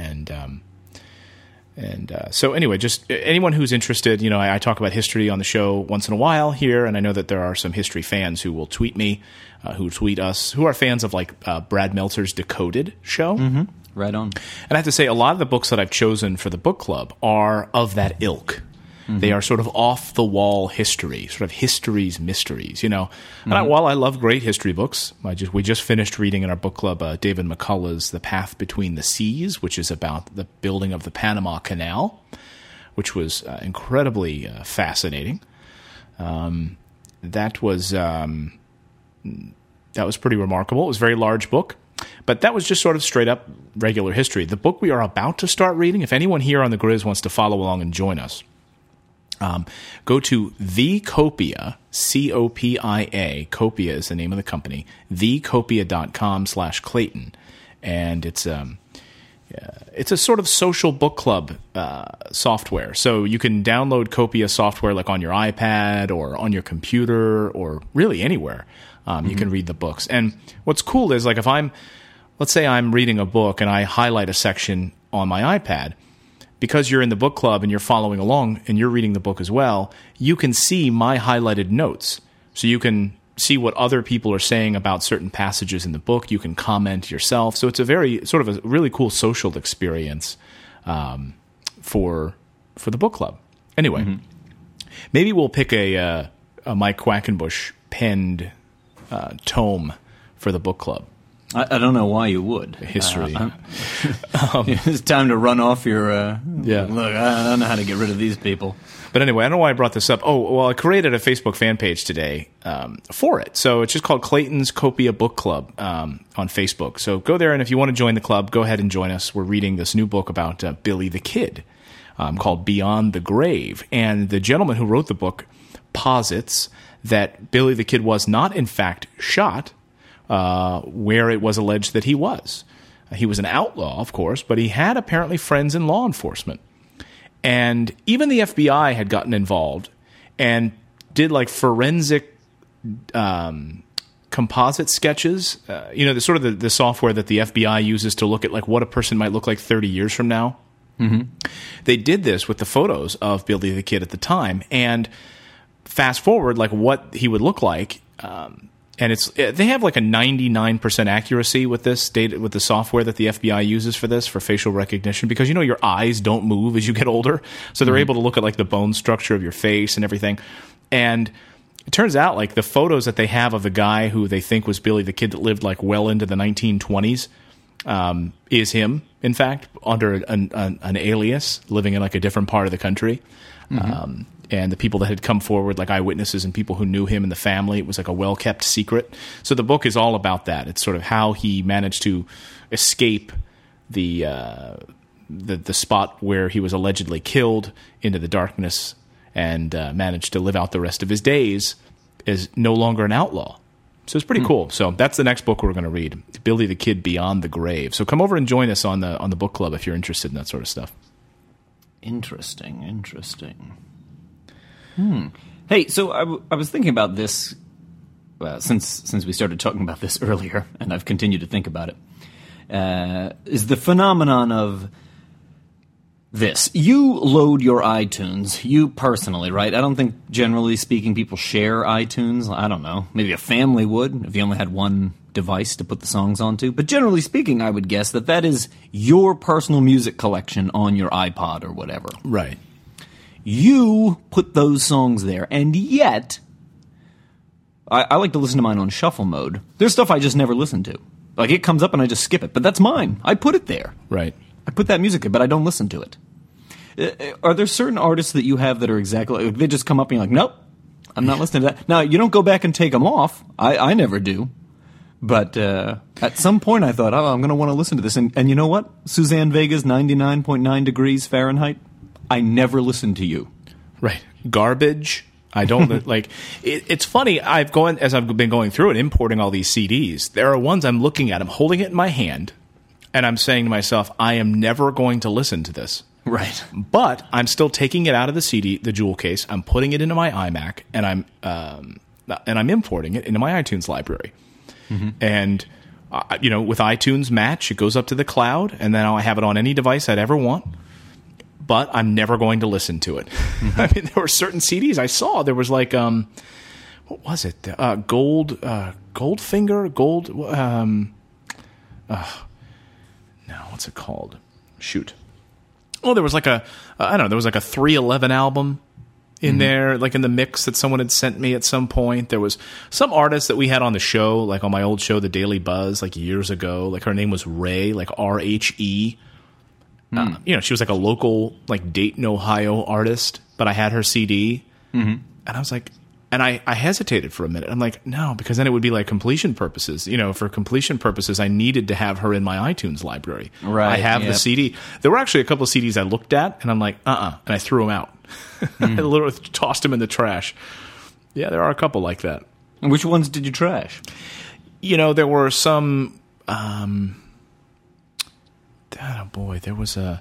So anyway, just anyone who's interested, I talk about history on the show once in a while here, and I know that there are some history fans who will tweet me, who tweet us, who are fans of Brad Meltzer's Decoded show. Mm-hmm. Right on. And I have to say, a lot of the books that I've chosen for the book club are of that ilk. Mm-hmm. They are sort of off-the-wall history, sort of history's mysteries, And while I love great history books, we just finished reading in our book club David McCullough's The Path Between the Seas, which is about the building of the Panama Canal, which was incredibly fascinating. That was pretty remarkable. It was a very large book. But that was just sort of straight up regular history. The book we are about to start reading, if anyone here on the Grizz wants to follow along and join us, go to The Copia, C-O-P-I-A. Copia is the name of the company. thecopia.com/Clayton. And it's a sort of social book club software. So you can download Copia software like on your iPad or on your computer or really anywhere. You can read the books. And what's cool is let's say I'm reading a book and I highlight a section on my iPad. Because you're in the book club and you're following along and you're reading the book as well, you can see my highlighted notes. So you can see what other people are saying about certain passages in the book. You can comment yourself. So it's a really cool social experience for the book club. Anyway, maybe we'll pick a Mike Quackenbush penned tome for the book club. I don't know why you would. History. It's time to run off your... Yeah. Look, I don't know how to get rid of these people. But anyway, I don't know why I brought this up. Oh, well, I created a Facebook fan page today for it. So it's just called Clayton's Copia Book Club on Facebook. So go there, and if you want to join the club, go ahead and join us. We're reading this new book about Billy the Kid called Beyond the Grave. And the gentleman who wrote the book posits that Billy the Kid was not, in fact, shot where it was alleged that he was. He was an outlaw, of course, but he had apparently friends in law enforcement. And even the FBI had gotten involved and did forensic composite sketches. The software that the FBI uses to look at what a person might look like 30 years from now. Mm-hmm. They did this with the photos of Billy the Kid at the time. And fast forward, what he would look like. And they have a 99% accuracy with this data, with the software that the FBI uses for this, for facial recognition, because your eyes don't move as you get older, so they're able to look at the bone structure of your face and everything. And it turns out the photos that they have of the guy who they think was Billy the Kid that lived well into the 1920s is him, in fact, under an alias, living in a different part of the country. Mm-hmm. And the people that had come forward, eyewitnesses and people who knew him and the family, it was a well-kept secret. So the book is all about that. It's sort of how he managed to escape the spot where he was allegedly killed into the darkness and managed to live out the rest of his days as no longer an outlaw. So it's pretty cool. So that's the next book we're going to read, Billy the Kid Beyond the Grave. So come over and join us on the book club if you're interested in that sort of stuff. Interesting. Hey, so I was thinking about this since we started talking about this earlier, and I've continued to think about it. Is the phenomenon of this. You load your iTunes, you personally, right? I don't think, generally speaking, people share iTunes. I don't know. Maybe a family would, if you only had one device to put the songs onto. But generally speaking, I would guess that is your personal music collection on your iPod or whatever. Right. You put those songs there, and yet, I like to listen to mine on shuffle mode. There's stuff I just never listen to. It comes up and I just skip it, but that's mine. I put it there. Right. I put that music there, but I don't listen to it. Are there certain artists that you have that are exactly like, they just come up and you're like, nope, I'm not listening to that. Now, you don't go back and take them off. I never do. But at some point I thought, I'm going to want to listen to this. And you know what? Suzanne Vega's 99.9 degrees Fahrenheit, I never listened to you. Right. Garbage. I don't like it's funny. As I've been going through it, importing all these CDs. There are ones I'm looking at. I'm holding it in my hand, and I'm saying to myself, I am never going to listen to this. Right. But I'm still taking it out of the jewel case. I'm putting it into my iMac, and I'm importing it into my iTunes library. Mm-hmm. And with iTunes Match, it goes up to the cloud, and then I have it on any device I'd ever want. But I'm never going to listen to it. Mm-hmm. I mean, there were certain CDs I saw. There was like, what was it? Goldfinger? No, what's it called? Shoot. Oh, there was like there was like a 311 album in there, like in the mix that someone had sent me at some point. There was some artist that we had on the show, like on my old show, The Daily Buzz, like years ago. Like her name was Ray, like R-H-E. She was like a local, like Dayton, Ohio artist, but I had her CD, and I was like, and I hesitated for a minute. I'm like, no, because then it would be like completion purposes. For completion purposes, I needed to have her in my iTunes library. Right. I have the CD. There were actually a couple of CDs I looked at, and I'm like, and I threw them out. I literally tossed them in the trash. Yeah, there are a couple like that. And which ones did you trash? There were some. Oh boy, I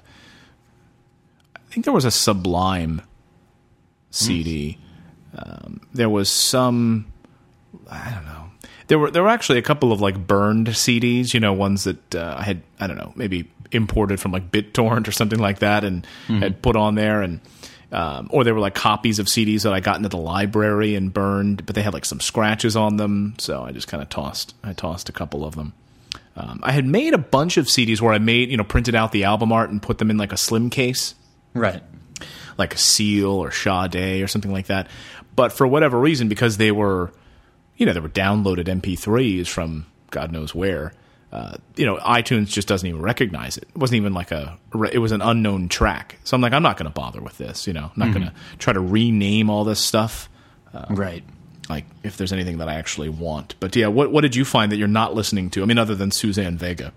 think there was a Sublime CD. There was some, I don't know. There were actually a couple of like burned CDs, ones that I had, I don't know, maybe imported from like BitTorrent or something like that, and had put on there, and or they were like copies of CDs that I got into the library and burned, but they had like some scratches on them, so I just kind of tossed a couple of them. I had made a bunch of CDs where I printed out the album art and put them in like a slim case. Right. Like a Seal or Sade or something like that. But for whatever reason, because they were downloaded MP3s from God knows where, iTunes just doesn't even recognize it. It wasn't even like it was an unknown track. So I'm like, I'm not going to bother with this, I'm not going to try to rename all this stuff. Right. Like, if there's anything that I actually want. But, yeah, what did you find that you're not listening to? I mean, other than Suzanne Vega.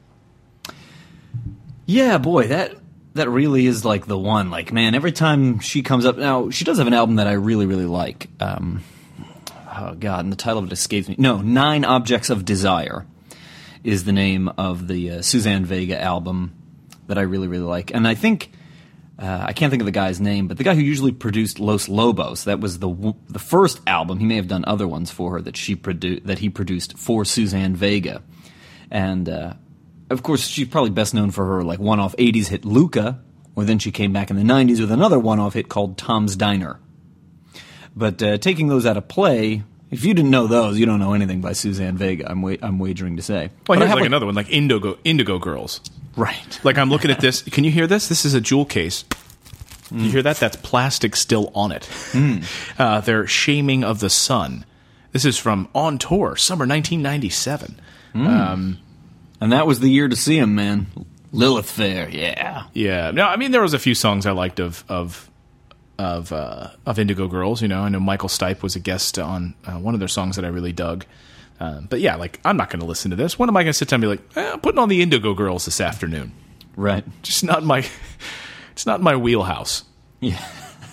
Yeah, boy, that really is, like, the one. Like, man, every time she comes up... Now, she does have an album that I really, really like. Oh, God, and the title of it escapes me. No, 9 Objects of Desire is the name of the Suzanne Vega album that I really, really like. And I think... I can't think of the guy's name, but the guy who usually produced Los Lobos, that was the first album. He may have done other ones for her that he produced for Suzanne Vega. And, of course, she's probably best known for her like one-off 80s hit Luca, or then she came back in the 90s with another one-off hit called Tom's Diner. But taking those out of play, if you didn't know those, you don't know anything by Suzanne Vega, I'm wagering to say. Well, here's like another one, like Indigo Girls. Right. Like, I'm looking at this. Can you hear this? This is a jewel case. You hear that? That's plastic still on it. They're Shaming of the Sun. This is from On Tour, summer 1997. And that was the year to see him, man. Lilith Fair, yeah. Yeah. No, I mean, there was a few songs I liked of Indigo Girls. I know Michael Stipe was a guest on one of their songs that I really dug. But yeah, like, I'm not going to listen to this. When am I going to sit down and be like, I'm putting on the Indigo Girls this afternoon? Right. Just not it's not my wheelhouse. Yeah.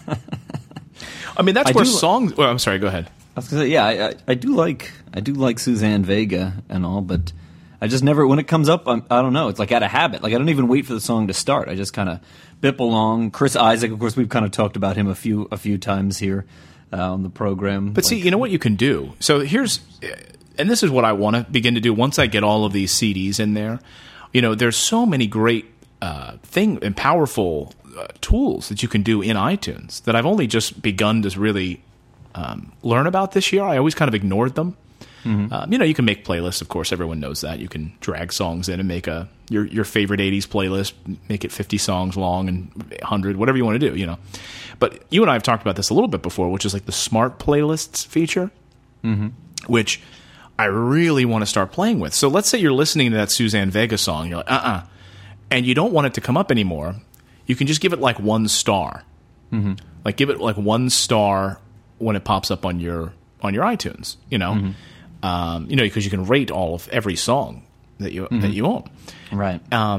I mean, that's where songs... Well, I'm sorry, go ahead. I was going to say, yeah, I do like Suzanne Vega and all, but I just never, when it comes up, I don't know, it's like out of habit. Like, I don't even wait for the song to start. I just kind of bip along. Chris Isaak, of course, we've kind of talked about him a few times here on the program. But see, you know what you can do? So here's... And this is what I want to begin to do once I get all of these CDs in there. There's so many great and powerful tools that you can do in iTunes that I've only just begun to really learn about this year. I always kind of ignored them. Mm-hmm. You can make playlists, of course. Everyone knows that. You can drag songs in and make your favorite 80s playlist, make it 50 songs long and 100, whatever you want to do, But you and I have talked about this a little bit before, which is like the smart playlists feature, which... I really want to start playing with. So let's say you're listening to that Suzanne Vega song. You're like, and you don't want it to come up anymore. you can just give it like 1 star. Mm-hmm. Like give it like 1 star when it pops up on your iTunes. Because you can rate every song that you own. Right.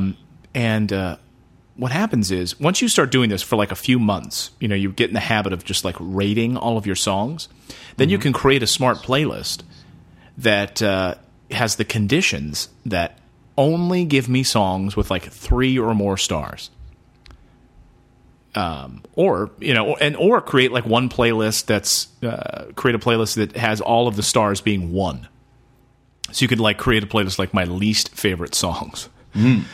What happens is once you start doing this for like a few months, you get in the habit of just like rating all of your songs. Then you can create a smart playlist that has the conditions that only give me songs with like 3 or more stars. Or create like one playlist create a playlist that has all of the stars being 1. So you could like create a playlist like my least favorite songs, and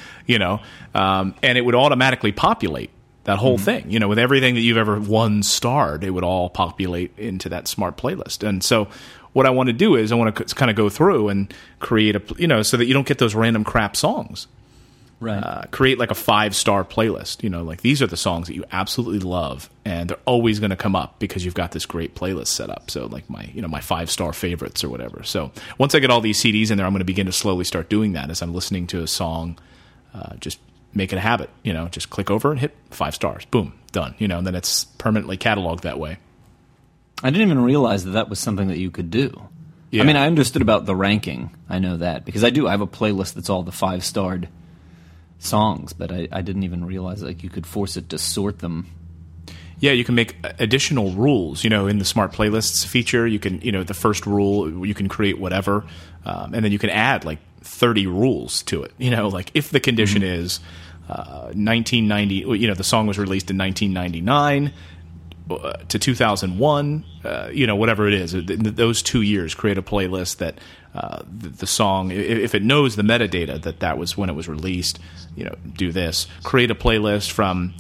it would automatically populate that whole thing, with everything that you've ever 1-starred, it would all populate into that smart playlist. And so what I want to do is I want to kind of go through and create so that you don't get those random crap songs. Right. Create like a 5-star playlist. Like these are the songs that you absolutely love, and they're always going to come up because you've got this great playlist set up. So like my 5-star favorites or whatever. So once I get all these CDs in there, I'm going to begin to slowly start doing that as I'm listening to a song. Just make it a habit. Just click over and hit 5 stars. Boom, done. And then it's permanently cataloged that way. I didn't even realize that was something that you could do. Yeah. I mean, I understood about the ranking. I know that because I have a playlist that's all the 5-starred songs, but I didn't even realize like you could force it to sort them. Yeah, you can make additional rules. In the smart playlists feature, you can the first rule you can create whatever, and then you can add like 30 rules to it. Like if the condition is 1990, the song was released in 1999 to 2001, whatever it is, those 2 years, create a playlist that the song, if it knows the metadata that was when it was released, do this. Create a playlist from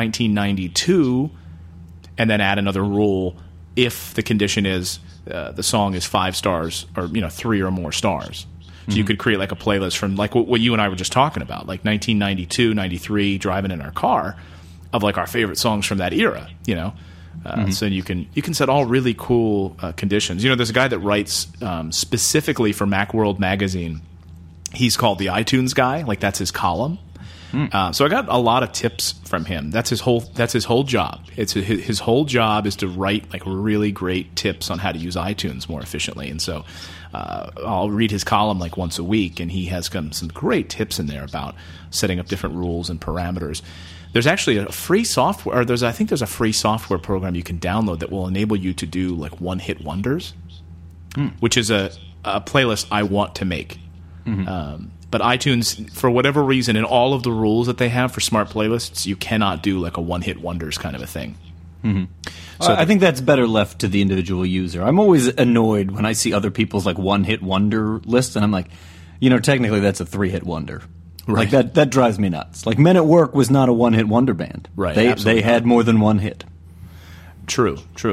1992, and then add another rule if the condition is the song is 5 stars or 3 or more stars. So you could create like a playlist from like what you and I were just talking about, like 1992, 93, driving in our car, of like our favorite songs from that era. So you can set all really cool conditions. There's a guy that writes specifically for Macworld magazine. He's called the iTunes guy. Like that's his column. So I got a lot of tips from him. That's his whole job. His whole job is to write like really great tips on how to use iTunes more efficiently. And so I'll read his column like once a week, and he has some great tips in there about setting up different rules and parameters. There's actually a free software, or I think there's a free software program you can download that will enable you to do like one-hit wonders, which is a playlist I want to make. But iTunes, for whatever reason, in all of the rules that they have for smart playlists, you cannot do like a one-hit wonders kind of a thing. So I think that's better left to the individual user. I'm always annoyed when I see other people's like one-hit wonder lists, and I'm like, technically that's a 3-hit wonder. Right. Like that drives me nuts. Like Men at Work was not a one-hit wonder band. Right. They had more than one hit. True.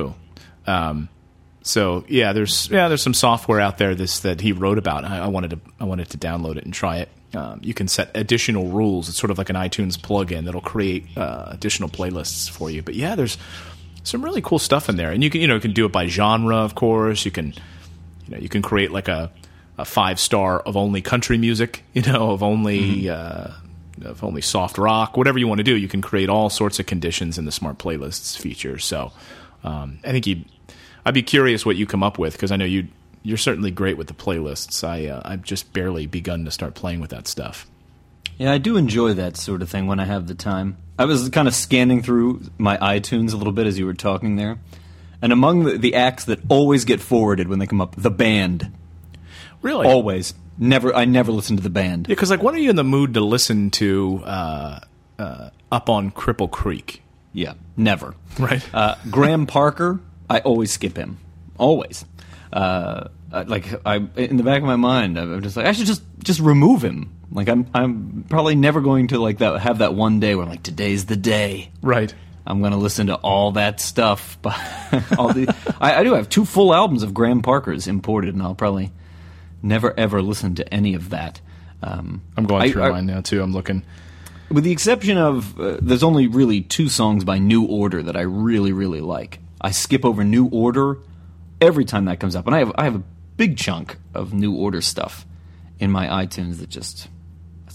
So there's some software out there that he wrote about. I wanted to download it and try it. You can set additional rules. It's sort of like an iTunes plugin that'll create additional playlists for you. But yeah, there's some really cool stuff in there, and you can do it by genre, of course. You can create like a 5-star of only country music, of only soft rock, whatever you want to do. You can create all sorts of conditions in the smart playlists feature. So I think I'd be curious what you come up with, because I know you're certainly great with the playlists. I've just barely begun to start playing with that stuff. Yeah, I do enjoy that sort of thing when I have the time. I was kind of scanning through my iTunes a little bit as you were talking there, and among the acts that always get forwarded when they come up, The Band. Really? Always. I never listen to The Band. Yeah, because like, when are you in the mood to listen to Up on Cripple Creek? Yeah, never. Right. Graham Parker, I always skip him. Always. In the back of my mind, I'm just like, I should just remove him. Like I'm probably never going to like that have that one day where I'm like, today's the day. Right. I'm going to listen to all that stuff. I do have 2 full albums of Graham Parker's imported, and I'll probably never ever listen to any of that. I'm going through mine now too. I'm looking. With the exception of, there's only really 2 songs by New Order that I really, really like. I skip over New Order every time that comes up, and I have a big chunk of New Order stuff in my iTunes that's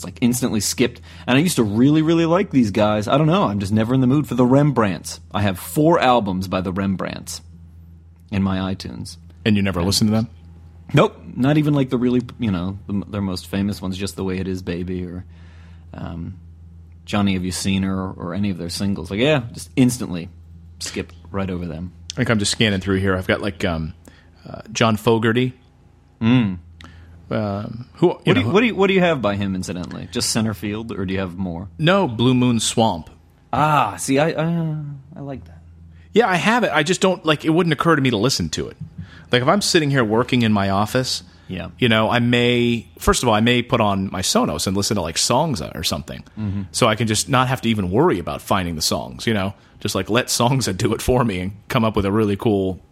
It's like instantly skipped. And I used to really, really like these guys. I don't know. I'm just never in the mood for the Rembrandts. I have 4 albums by the Rembrandts in my iTunes. And you never listen to them? Nope. Not even like the really, their most famous ones, Just the Way It Is, Baby, or Johnny, Have You Seen Her, or any of their singles. Like, yeah, just instantly skip right over them. I think I'm just scanning through here. I've got like John Fogerty. What do you have by him, incidentally? Just Center Field, or do you have more? No, Blue Moon Swamp. Ah, see, I like that. Yeah, I have it. I just don't, like, it wouldn't occur to me to listen to it. Like, if I'm sitting here working in my office, I may put on my Sonos and listen to, like, Songza or something. Mm-hmm. So I can just not have to even worry about finding the songs, Just, like, let Songza do it for me and come up with a really cool,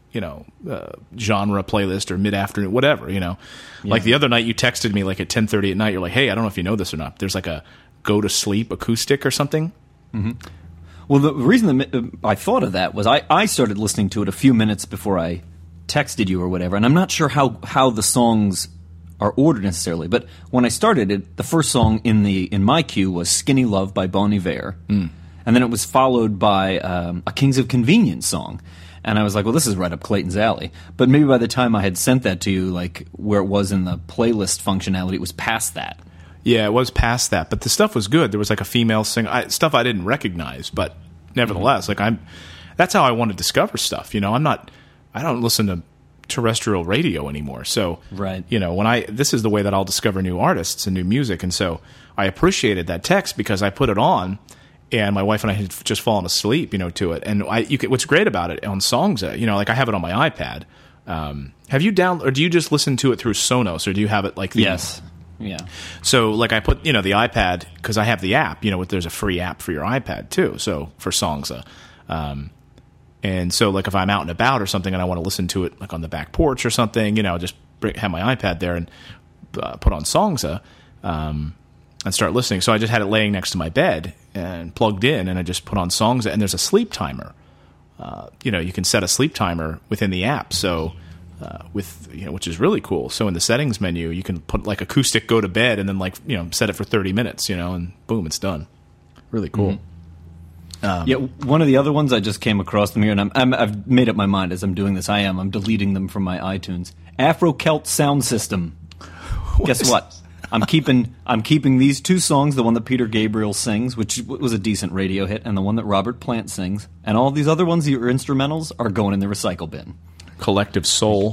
genre playlist or mid-afternoon, whatever, Yeah. Like, the other night you texted me, like, at 10:30 at night. You're like, hey, I don't know if you know this or not. There's, like, a Go to Sleep acoustic or something. Mm-hmm. Well, the reason that I thought of that was I started listening to it a few minutes before I texted you or whatever, and I'm not sure how the songs are ordered necessarily, but when I started it, the first song in my queue was Skinny Love by Bon Iver, and then it was followed by a Kings of Convenience song. And I was like, well, this is right up Clayton's alley. But maybe by the time I had sent that to you, like where it was in the playlist functionality, it was past that. Yeah, it was past that, but the stuff was good. There was like a female singer, stuff I didn't recognize, but nevertheless, that's how I want to discover stuff. I don't listen to terrestrial radio anymore. So, right. This is the way that I'll discover new artists and new music, and so I appreciated that text because I put it on, and my wife and I had just fallen asleep, to it. And what's great about it on Songza, like I have it on my iPad. Have you or do you just listen to it through Sonos, or do you have it like? Yes. Yeah. So, like, I put, the iPad, because I have the app, there's a free app for your iPad, too, so, for Songza. And so, like, if I'm out and about or something and I want to listen to it, like, on the back porch or something, just have my iPad there and put on Songza and start listening. So I just had it laying next to my bed and plugged in, and I just put on Songza, and there's a sleep timer. You can set a sleep timer within the app, so... which is really cool. So in the settings menu, you can put like acoustic go to bed and then set it for 30 minutes, and boom, it's done. Really cool. Mm-hmm. One of the other ones I just came across them here, and I've made up my mind as I'm doing this. I'm deleting them from my iTunes. Afro Celt Sound System. Guess what? I'm keeping these 2 songs, the one that Peter Gabriel sings, which was a decent radio hit, and the one that Robert Plant sings, and all these other ones, the instrumentals, are going in the recycle bin. Collective Soul.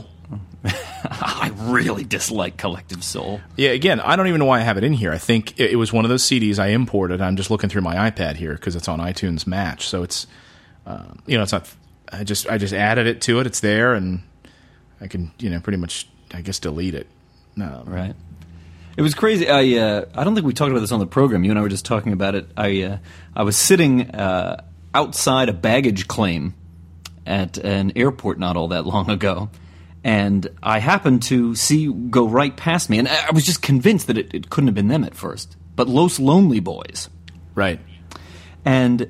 I really dislike Collective Soul. Yeah, again, I don't even know why I have it in here. I think it was one of those CDs I imported. I'm just looking through my iPad here because it's on iTunes Match. So it's, it's not. I just added it to it. It's there, and I can, pretty much, I guess, delete it. Right. It was crazy. I don't think we talked about this on the program. You and I were just talking about it. I was sitting outside a baggage claim at an airport not all that long ago, and I happened to see go right past me, and I was just convinced that it couldn't have been them at first, but Los Lonely Boys. Right. And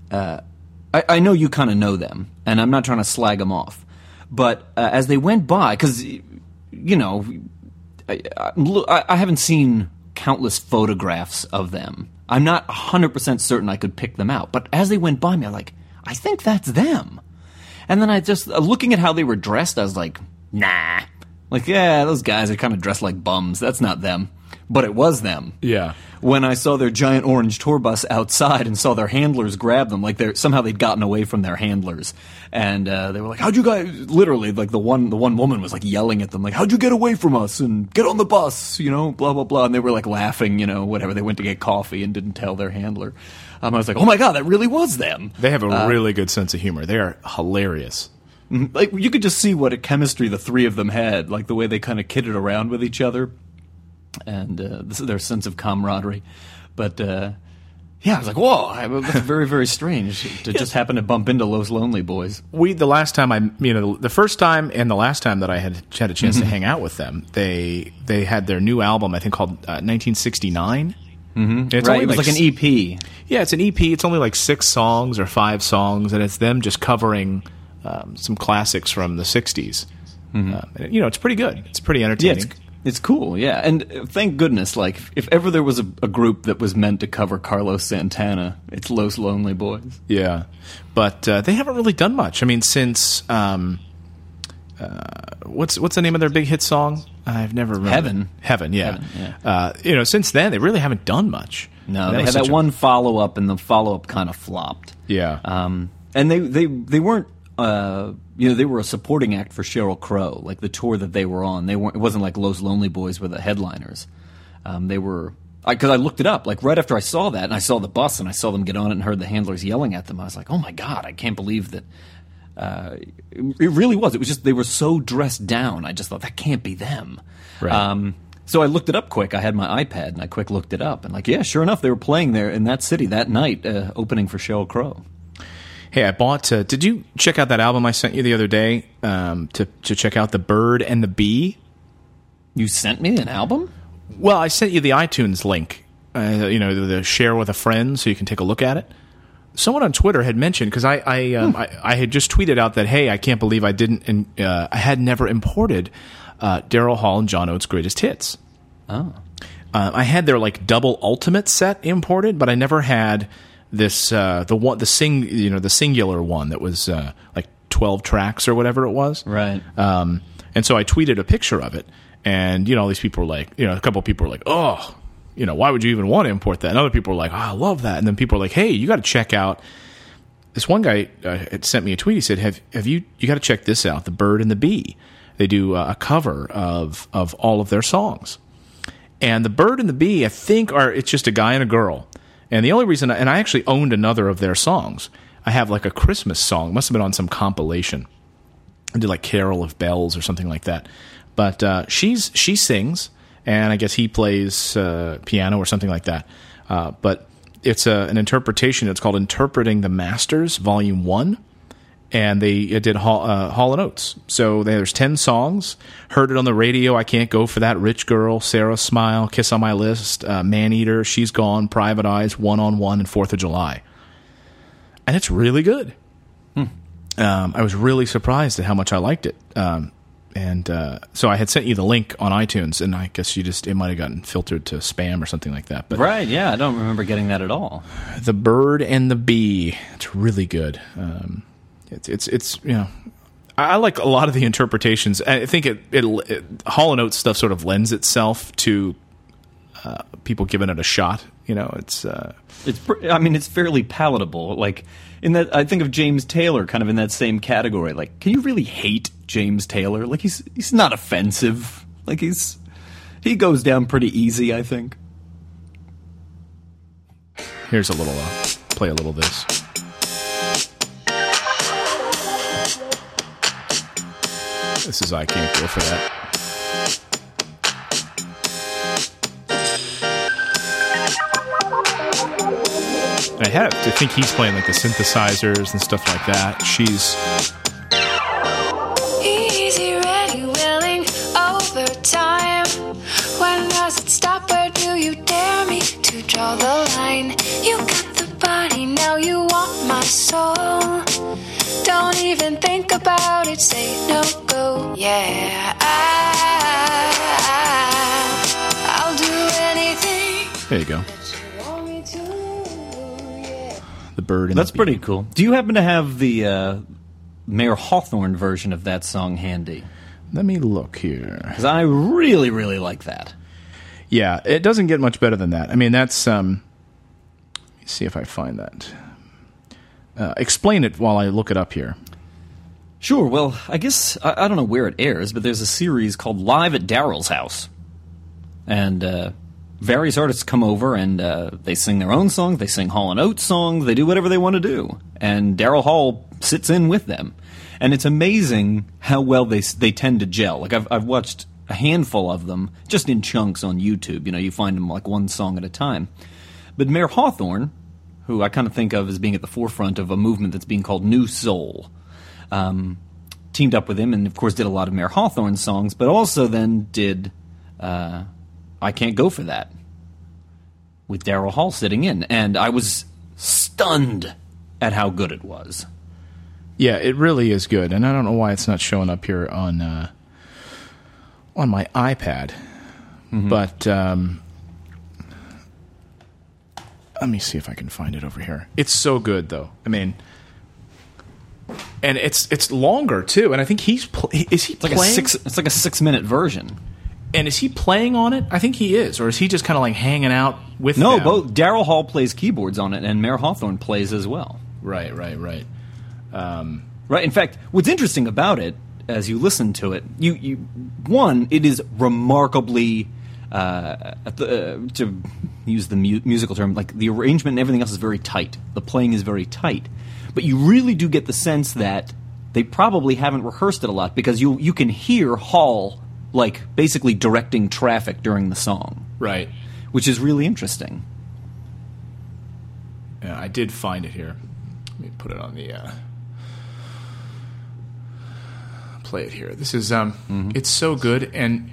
I know you kind of know them, and I'm not trying to slag them off, but as they went by, because, I haven't seen countless photographs of them. I'm not 100% certain I could pick them out, but as they went by me, I'm like, I think that's them. And then I just, looking at how they were dressed, I was like, nah. Like, yeah, those guys are kind of dressed like bums. That's not them. But it was them. Yeah. When I saw their giant orange tour bus outside and saw their handlers grab them, like somehow they'd gotten away from their handlers. And they were like, how'd you guys, literally, like the one woman was like yelling at them, like, how'd you get away from us and get on the bus, blah, blah, blah. And they were like laughing, whatever. They went to get coffee and didn't tell their handler. I was like, oh my God, that really was them. They have a really good sense of humor. They are hilarious. Like, you could just see what a chemistry the 3 of them had, like the way they kind of kidded around with each other. And this is their sense of camaraderie. But, I was like, whoa, that's very, very strange to just happen to bump into Los Lonely Boys. The last time the first time and the last time that I had a chance to hang out with them, they had their new album, I think, called 1969. Mm-hmm. It's right, it was like an EP. Yeah, it's an EP. It's only like 6 songs or 5 songs, and it's them just covering some classics from the 60s. Mm-hmm. It's pretty good. It's pretty entertaining. Yeah, It's cool, yeah. And thank goodness, like, if ever there was a group that was meant to cover Carlos Santana, it's Los Lonely Boys. Yeah. But they haven't really done much. I mean, since... what's the name of their big hit song? I've never remembered. Heaven, yeah. Heaven, yeah. Since then, they really haven't done much. No, they had that one follow-up, and the follow-up kind of flopped. Yeah. And they weren't... they were a supporting act for Sheryl Crow, like the tour that they were on. It wasn't like Los Lonely Boys were the headliners. They were, because I looked it up, like right after I saw that, and I saw the bus, and I saw them get on it, and heard the handlers yelling at them. I was like, oh my God, I can't believe that. It really was. It was just they were so dressed down. I just thought that can't be them. Right. So I looked it up quick. I had my iPad, and I quick looked it up, and like, yeah, sure enough, they were playing there in that city that night, opening for Sheryl Crow. Hey, I bought... did you check out that album I sent you the other day to check out The Bird and the Bee? You sent me an album? Well, I sent you the iTunes link, the share with a friend so you can take a look at it. Someone on Twitter had mentioned, because I had just tweeted out that, hey, I can't believe I had never imported Daryl Hall and John Oates' greatest hits. Oh. I had their like double ultimate set imported, but I never had... the singular one that was like 12 tracks or whatever it was. Right. And so I tweeted a picture of it, and all these people were like, a couple of people were like, oh, why would you even want to import that? And other people were like, oh, I love that. And then people were like, hey, you got to check out. This one guy had sent me a tweet. He said, have you got to check this out, The Bird and the Bee. They do a cover of all of their songs. And The Bird and the Bee, I think, it's just a guy and a girl. And the only reason, and I actually owned another of their songs. I have like a Christmas song. Must have been on some compilation. I did like Carol of Bells or something like that. But she sings, and I guess he plays piano or something like that. But it's an interpretation. It's called Interpreting the Masters, Volume 1. And they did Hall & Oates. So there's 10 songs. Heard it on the radio. I Can't Go For That, Rich Girl, Sarah Smile, Kiss on My List, Maneater, She's Gone, Private Eyes, One on One, and 4th of July. And it's really good. I was really surprised at how much I liked it. So I had sent you the link on iTunes, and I guess it might have gotten filtered to spam or something like that. But right, yeah, I don't remember getting that at all. The Bird and the Bee. It's really good. It's I like a lot of the interpretations. I think Hall & Oates stuff sort of lends itself to people giving it a shot. It's fairly palatable. Like in that, I think of James Taylor kind of in that same category. Like, can you really hate James Taylor? Like he's not offensive. Like he goes down pretty easy, I think. Here's a little play a little of this. This is I Can't Go For That. I have to think he's playing like the synthesizers and stuff like that. She's easy, ready, willing, overtime. When does it stop? Where do you dare me to draw the line? You got the body, now you want my soul. Don't even think about it, say no, go, yeah. I'll do anything. There you go. The Bird and That's the Bee. pretty cool. Do you happen to have the Mayor Hawthorne version of that song handy? Let me look here. Because I really, really like that. Yeah, it doesn't get much better than that. I mean, that's... let me see if I find that. Explain it while I look it up here. Sure, well, I guess, I don't know where it airs, but there's a series called Live at Daryl's House. And various artists come over and they sing their own songs, they sing Hall & Oates songs, they do whatever they want to do. And Daryl Hall sits in with them. And it's amazing how well they tend to gel. Like, I've watched a handful of them just in chunks on YouTube. You find them like one song at a time. But Mayor Hawthorne, who I kind of think of as being at the forefront of a movement that's being called New Soul, teamed up with him and, of course, did a lot of Mayor Hawthorne songs, but also then did I Can't Go For That with Daryl Hall sitting in. And I was stunned at how good it was. Yeah, it really is good, and I don't know why it's not showing up here on my iPad. but let me see if I can find it over here. It's so good, though. I mean, and it's longer too. And I think he's playing? It's like a 6-minute version. And is he playing on it? I think he is, or is he just kind of like hanging out with? No, them? both. Daryl Hall plays keyboards on it, and Mayor Hawthorne plays as well. Right. Right. In fact, what's interesting about it, as you listen to it, it is remarkably, to use the musical term, like the arrangement and everything else is very tight. The playing is very tight, but you really do get the sense that they probably haven't rehearsed it a lot, because you can hear Hall like basically directing traffic during the song, right? Which is really interesting. Yeah, I did find it here. Let me put it on the play it here. This is it's so good. And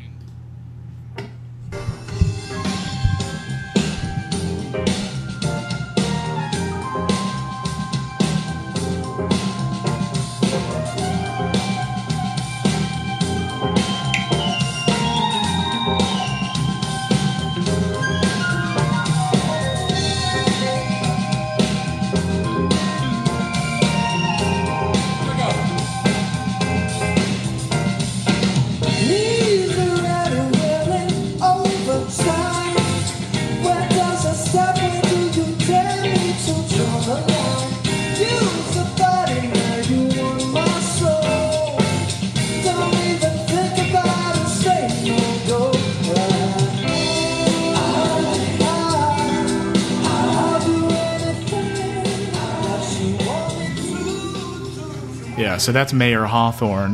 so that's Mayor Hawthorne.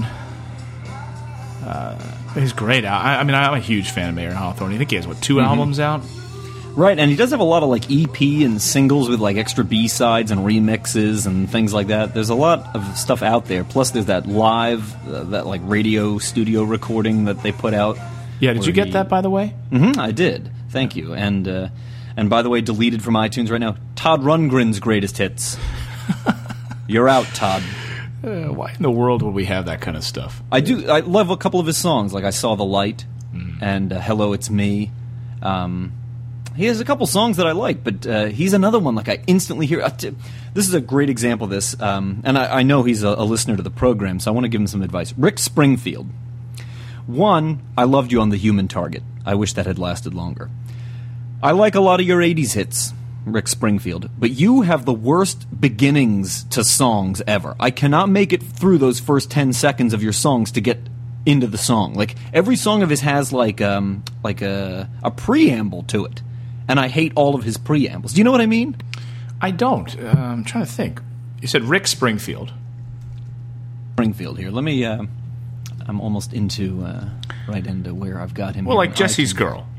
He's great. I mean, I'm a huge fan of Mayor Hawthorne. I think he has, 2 albums out? Right, and he does have a lot of like EP and singles with like extra B-sides and remixes and things like that. There's a lot of stuff out there. Plus there's that live, that like radio studio recording that they put out. Yeah, did you get that, by the way? Mm-hmm, I did. Thank you. And by the way, deleted from iTunes right now, Todd Rundgren's greatest hits. You're out, Todd. Why in the world would we have that kind of stuff? I do. I love a couple of his songs, like I Saw the Light and Hello, It's Me. He has a couple songs that I like, but he's another one like I instantly hear. This is a great example of this, and I know he's a listener to the program, so I want to give him some advice. Rick Springfield. One, I loved you on The Human Target. I wish that had lasted longer. I like a lot of your 80s hits, Rick Springfield, but you have the worst beginnings to songs ever. I cannot make it through those first 10 seconds of your songs to get into the song. Like, every song of his has like a preamble to it, and I hate all of his preambles. Do you know what I mean? I don't. I'm trying to think. You said Rick Springfield. Springfield here. Let me, I'm almost into, right into where I've got him. Well, like Jesse's Girl.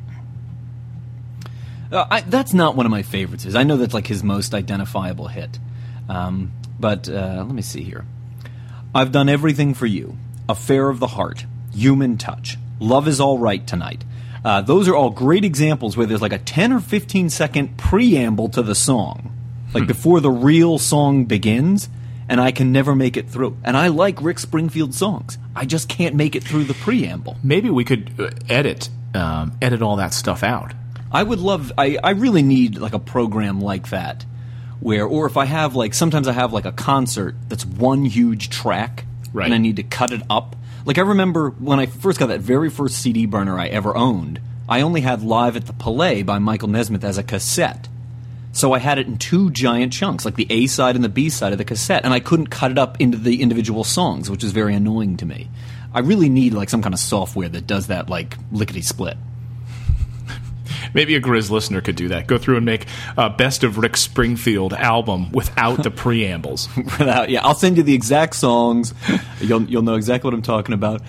That's not one of my favorites. I know that's like his most identifiable hit. But let me see here. I've done everything for you. Affair of the Heart. Human Touch. Love is All Right Tonight. Those are all great examples where there's like a 10 or 15 second preamble to the song. Like before the real song begins, and I can never make it through. And I like Rick Springfield songs. I just can't make it through the preamble. Maybe we could edit all that stuff out. I would love. I really need like a program like that, or if I have like sometimes I have like a concert that's one huge track, right, and I need to cut it up. Like I remember when I first got that very first CD burner I ever owned, I only had Live at the Palais by Michael Nesmith as a cassette, so I had it in 2 giant chunks, like the A side and the B side of the cassette, and I couldn't cut it up into the individual songs, which is very annoying to me. I really need like some kind of software that does that, like lickety split. Maybe a Grizz listener could do that. Go through and make a Best of Rick Springfield album without the preambles. Yeah, I'll send you the exact songs. You'll know exactly what I'm talking about.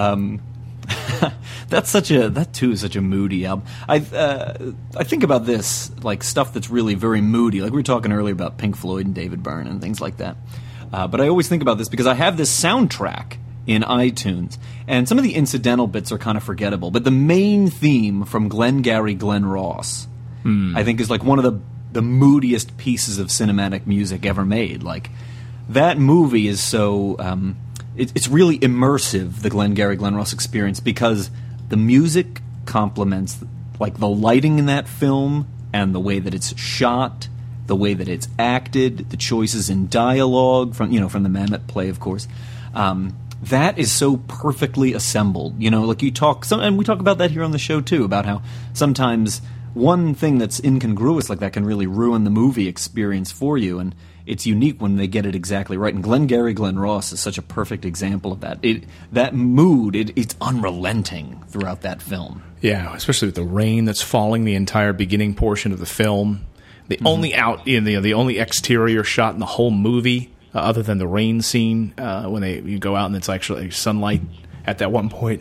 That too is such a moody album. I think about this, like stuff that's really very moody. Like we were talking earlier about Pink Floyd and David Byrne and things like that. But I always think about this because I have this soundtrack in iTunes, and some of the incidental bits are kind of forgettable, but the main theme from Glengarry Glen Ross I think is like one of the moodiest pieces of cinematic music ever made. Like that movie is so it's really immersive, the Glengarry Glen Ross experience, because the music complements like the lighting in that film and the way that it's shot, the way that it's acted, the choices in dialogue from the Mamet play, of course. That is so perfectly assembled. Like and we talk about that here on the show too, about how sometimes one thing that's incongruous like that can really ruin the movie experience for you, and it's unique when they get it exactly right. And Glengarry Glen Ross is such a perfect example of that. That mood, it's unrelenting throughout that film. Yeah, especially with the rain that's falling the entire beginning portion of the film. The only the only exterior shot in the whole movie, other than the rain scene, when you go out and it's actually sunlight at that one point.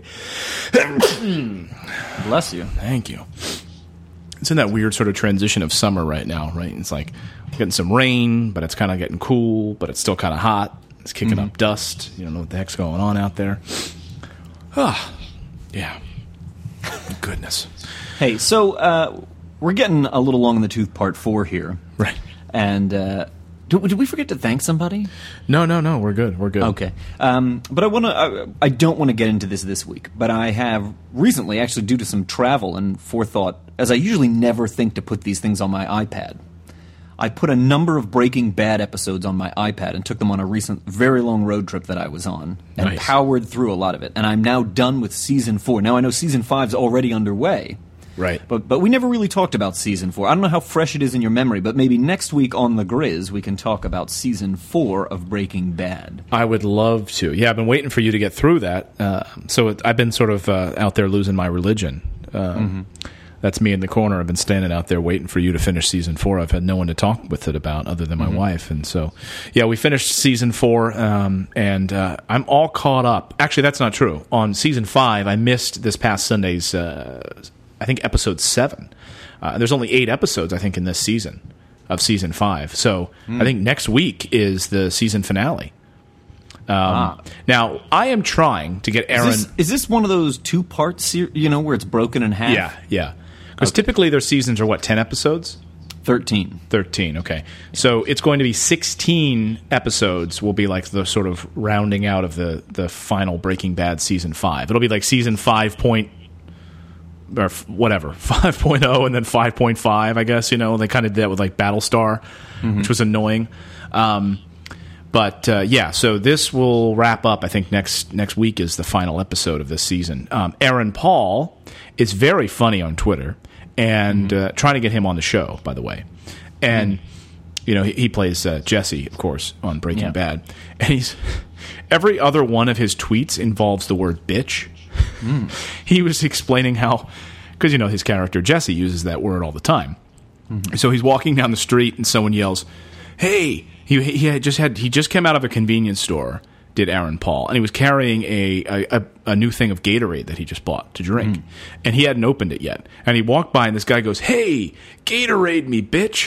Bless you. Thank you. It's in that weird sort of transition of summer right now, right? It's like getting some rain, but it's kind of getting cool, but it's still kind of hot. It's kicking up dust. You don't know what the heck's going on out there. Yeah. Goodness. Hey, so we're getting a little long in the tooth part 4 here. Right. And did we forget to thank somebody? No. We're good. Okay. But I don't want to get into this week, but I have recently, actually due to some travel and forethought, as I usually never think to put these things on my iPad, I put a number of Breaking Bad episodes on my iPad and took them on a recent, very long road trip that I was on and powered through a lot of it. And I'm now done with Season 4. Now, I know Season 5's already underway. Right. But we never really talked about Season 4. I don't know how fresh it is in your memory, but maybe next week on The Grizz we can talk about Season 4 of Breaking Bad. I would love to. Yeah, I've been waiting for you to get through that. I've been sort of out there losing my religion. That's me in the corner. I've been standing out there waiting for you to finish Season 4. I've had no one to talk with it about other than my wife. And so, yeah, we finished Season 4, and I'm all caught up. Actually, that's not true. On Season 5, I missed this past Sunday's, I think, Episode 7. There's only 8 episodes, I think, in this season of Season 5. So I think next week is the season finale. Now, I am trying to get Aaron... Is this one of those 2-part series, where it's broken in half? Yeah. Because typically their seasons are, 10 episodes? 13. 13, okay. So it's going to be 16 episodes will be like the sort of rounding out of the final Breaking Bad Season 5. It'll be like Season 5 or whatever, 5.0 and then 5.5, I guess. They kind of did that with like Battlestar, which was annoying. But so this will wrap up. I think next week is the final episode of this season. Aaron Paul is very funny on Twitter, and trying to get him on the show, by the way. And he plays Jesse, of course, on Breaking Bad, and every other one of his tweets involves the word bitch. He was explaining how, because his character Jesse uses that word all the time. So he's walking down the street and someone yells, "Hey!" He just came out of a convenience store, did Aaron Paul, and he was carrying a new thing of Gatorade that he just bought to drink, and he hadn't opened it yet. And he walked by, and this guy goes, "Hey, Gatorade me, bitch!"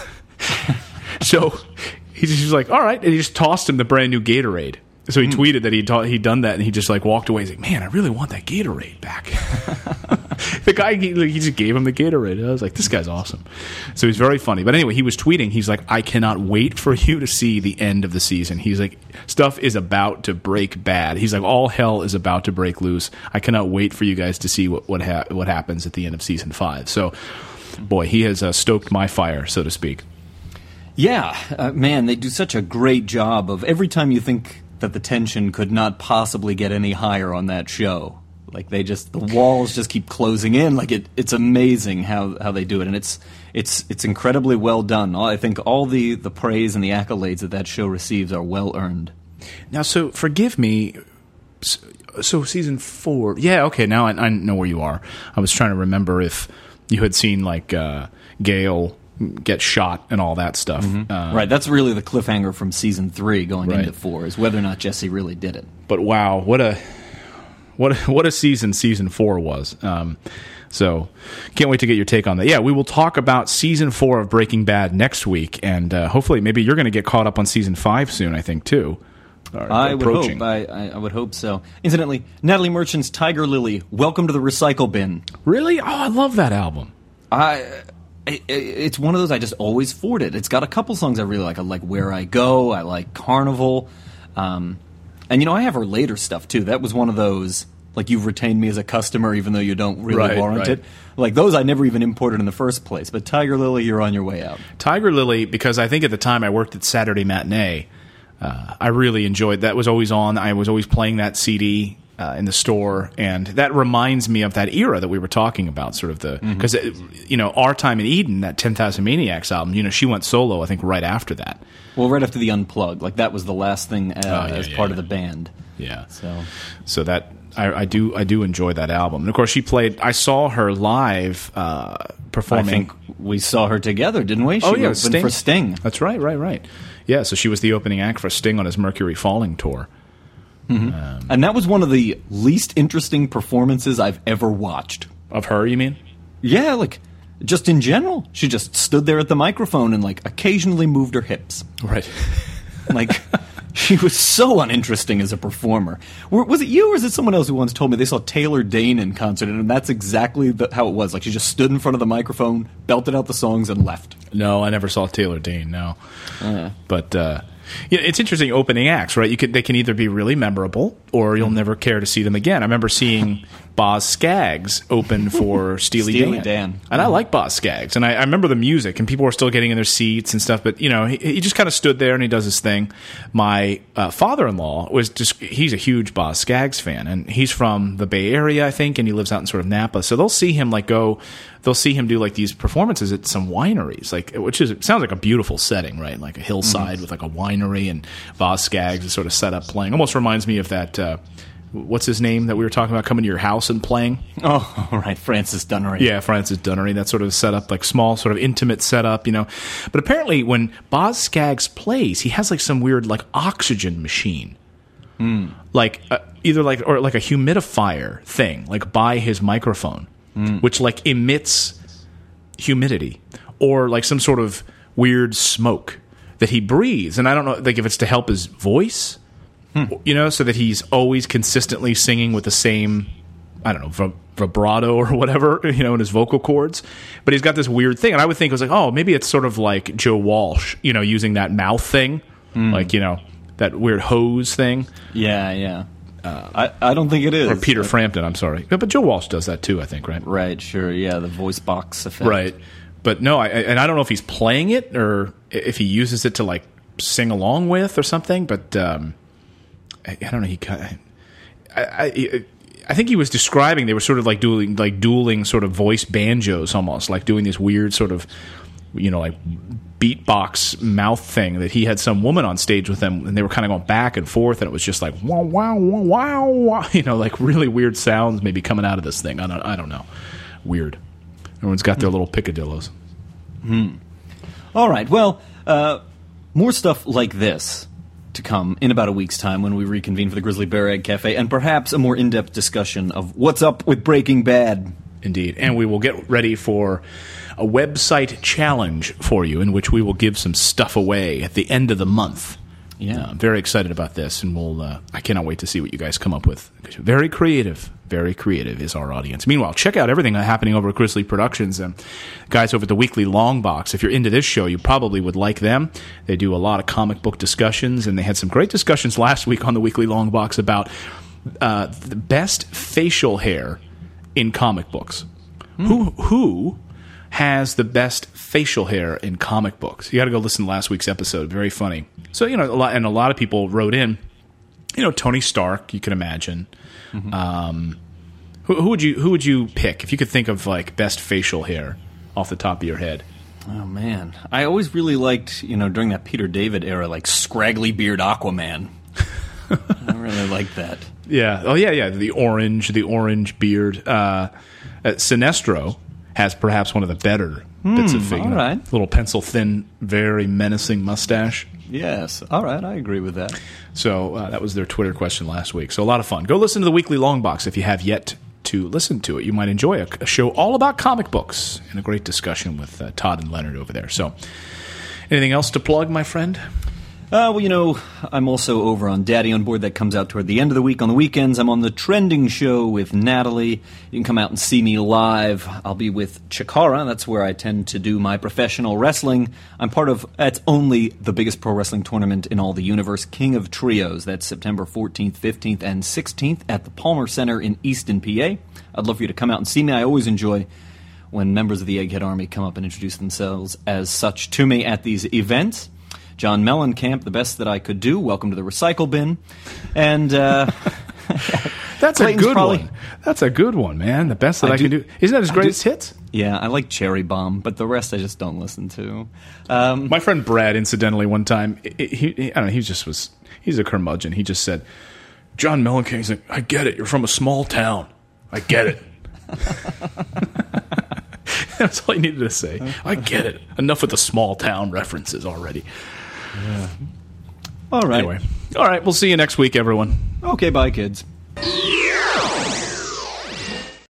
So he's like, "All right," and he just tossed him the brand new Gatorade. So he tweeted that he'd done that, and he just like walked away. He's like, "Man, I really want that Gatorade back." The guy, he just gave him the Gatorade. I was like, this guy's awesome. So he's very funny. But anyway, he was tweeting. He's like, "I cannot wait for you to see the end of the season." He's like, stuff is about to break bad. He's like, all hell is about to break loose. I cannot wait for you guys to see what happens at the end of Season 5. So, boy, he has stoked my fire, so to speak. Yeah, man, they do such a great job of every time you think that the tension could not possibly get any higher on that show. Like the walls just keep closing in. Like it's amazing how they do it, and it's incredibly well done. I think all the praise and the accolades that show receives are well earned. Now, so forgive me. So Season 4, yeah, okay. Now I know where you are. I was trying to remember if you had seen like Gale get shot and all that stuff. Right, that's really the cliffhanger from Season 3 going into 4 is whether or not Jesse really did it. But wow, what a Season 4 was. So can't wait to get your take on that. Yeah, we will talk about Season 4 of Breaking Bad next week, and hopefully maybe you're going to get caught up on Season 5 soon, I think, too. I would hope. I would hope so. Incidentally, Natalie Merchant's Tiger Lily, Welcome to the Recycle Bin. Really? Oh, I love that album. It's one of those I just always forward it. It's got a couple songs I really like. I like Where I Go. I like Carnival. And, I have her later stuff, too. That was one of those like you've retained me as a customer even though you don't really warrant right. it. Like those I never even imported in the first place. But Tiger Lily, you're on your way out. Tiger Lily, because I think at the time I worked at Saturday Matinee, I really enjoyed that. Was always on. I was always playing that CD in the store, and that reminds me of that era that we were talking about, sort of the because Our Time in Eden, that 10,000 Maniacs album. She went solo, I think, right after that. Well, right after the Unplugged, like that was the last thing as part of the band. Yeah. So that I do enjoy that album, and of course she played. I saw her live performing. I think we saw her together, didn't we? She opened Sting. For Sting. That's right. Yeah, so she was the opening act for Sting on his Mercury Falling tour. And that was one of the least interesting performances I've ever watched. Of her, you mean? Yeah, like, just in general. She just stood there at the microphone and, like, occasionally moved her hips. Right. Like, she was so uninteresting as a performer. Was it you or is it someone else who once told me they saw Taylor Dane in concert, and that's exactly how it was? Like, she just stood in front of the microphone, belted out the songs, and left. No, I never saw Taylor Dane, no. But... it's interesting opening acts, right? They can either be really memorable or you'll never care to see them again. I remember seeing Boz Scaggs open for Steely Dan. And I like Boz Scaggs. And I remember the music, and people were still getting in their seats and stuff. But, he just kind of stood there and he does his thing. My father-in-law he's a huge Boz Scaggs fan. And he's from the Bay Area, I think, and he lives out in sort of Napa. So they'll see him they'll see him do like these performances at some wineries, it sounds like a beautiful setting, right? Like a hillside with like a winery, and Boz Scaggs is sort of set up playing. Almost reminds me of that. What's his name that we were talking about coming to your house and playing? Oh, right, Francis Dunnery. Yeah, Francis Dunnery. That sort of setup, like small, sort of intimate setup, But apparently, when Boz Scaggs plays, he has like some weird like oxygen machine, like either like a humidifier thing, like by his microphone. Which like emits humidity or like some sort of weird smoke that he breathes. And I don't know, like if it's to help his voice, so that he's always consistently singing with the same, I don't know, vibrato or whatever, in his vocal cords. But he's got this weird thing. And I would think it was like, oh, maybe it's sort of like Joe Walsh, using that mouth thing, like, that weird hose thing. Yeah. I don't think it is. Or Peter Frampton, I'm sorry. But Joe Walsh does that too, I think, right? Right, sure, yeah, the voice box effect. Right. But no, I don't know if he's playing it or if he uses it to, like, sing along with or something, but I don't know. I think he was describing, they were sort of like dueling sort of voice banjos almost, like doing this weird sort of, like beatbox mouth thing that he had some woman on stage with them, and they were kind of going back and forth, and it was just like wow wow wow wow, like really weird sounds maybe coming out of this thing. I don't know, weird. Everyone's got their little picadillos. All right, well, more stuff like this to come in about a week's time when we reconvene for the Grizzly Bear Egg Cafe, and perhaps a more in-depth discussion of what's up with Breaking Bad. Indeed, and we will get ready for a website challenge for you in which we will give some stuff away at the end of the month. Yeah. I'm very excited about this, and I cannot wait to see what you guys come up with. Very creative is our audience. Meanwhile, check out everything happening over at Grizzly Productions. Guys over at the Weekly Long Box, if you're into this show, you probably would like them. They do a lot of comic book discussions, and they had some great discussions last week on the Weekly Long Box about the best facial hair in comic books. Who has the best facial hair in comic books? You got to go listen to last week's episode. Very funny. So, a lot of people wrote in, Tony Stark, you can imagine. Who would you pick if you could think of like best facial hair off the top of your head? Oh man, I always really liked, during that Peter David era, like scraggly beard Aquaman. I really liked that. Yeah. Oh yeah. The orange beard. Sinestro has perhaps one of the better bits of figure. All right. Little pencil thin, very menacing mustache. Yes. All right. I agree with that. So that was their Twitter question last week. So a lot of fun. Go listen to the Weekly Long Box if you have yet to listen to it. You might enjoy a show all about comic books and a great discussion with Todd and Leonard over there. So anything else to plug, my friend? Well, I'm also over on Daddy on Board. That comes out toward the end of the week. On the weekends, I'm on The Trending Show with Natalie. You can come out and see me live. I'll be with Chikara. That's where I tend to do my professional wrestling. I'm part of, it's only the biggest pro wrestling tournament in all the universe, King of Trios. That's September 14th, 15th, and 16th at the Palmer Center in Easton, PA. I'd love for you to come out and see me. I always enjoy when members of the Egghead Army come up and introduce themselves as such to me at these events. John Mellencamp, the best that I could do. Welcome to the recycle bin. And that's a good one. That's a good one, man. The best that I can do. Isn't that his greatest hits? Yeah, I like Cherry Bomb, but the rest I just don't listen to. My friend Brad, incidentally, one time, I don't know, he's a curmudgeon. He just said, John Mellencamp, he's like, I get it. You're from a small town. I get it. That's all he needed to say. I get it. Enough with the small town references already. Yeah. All right. Anyway. All right. We'll see you next week, everyone. Okay. Bye, kids.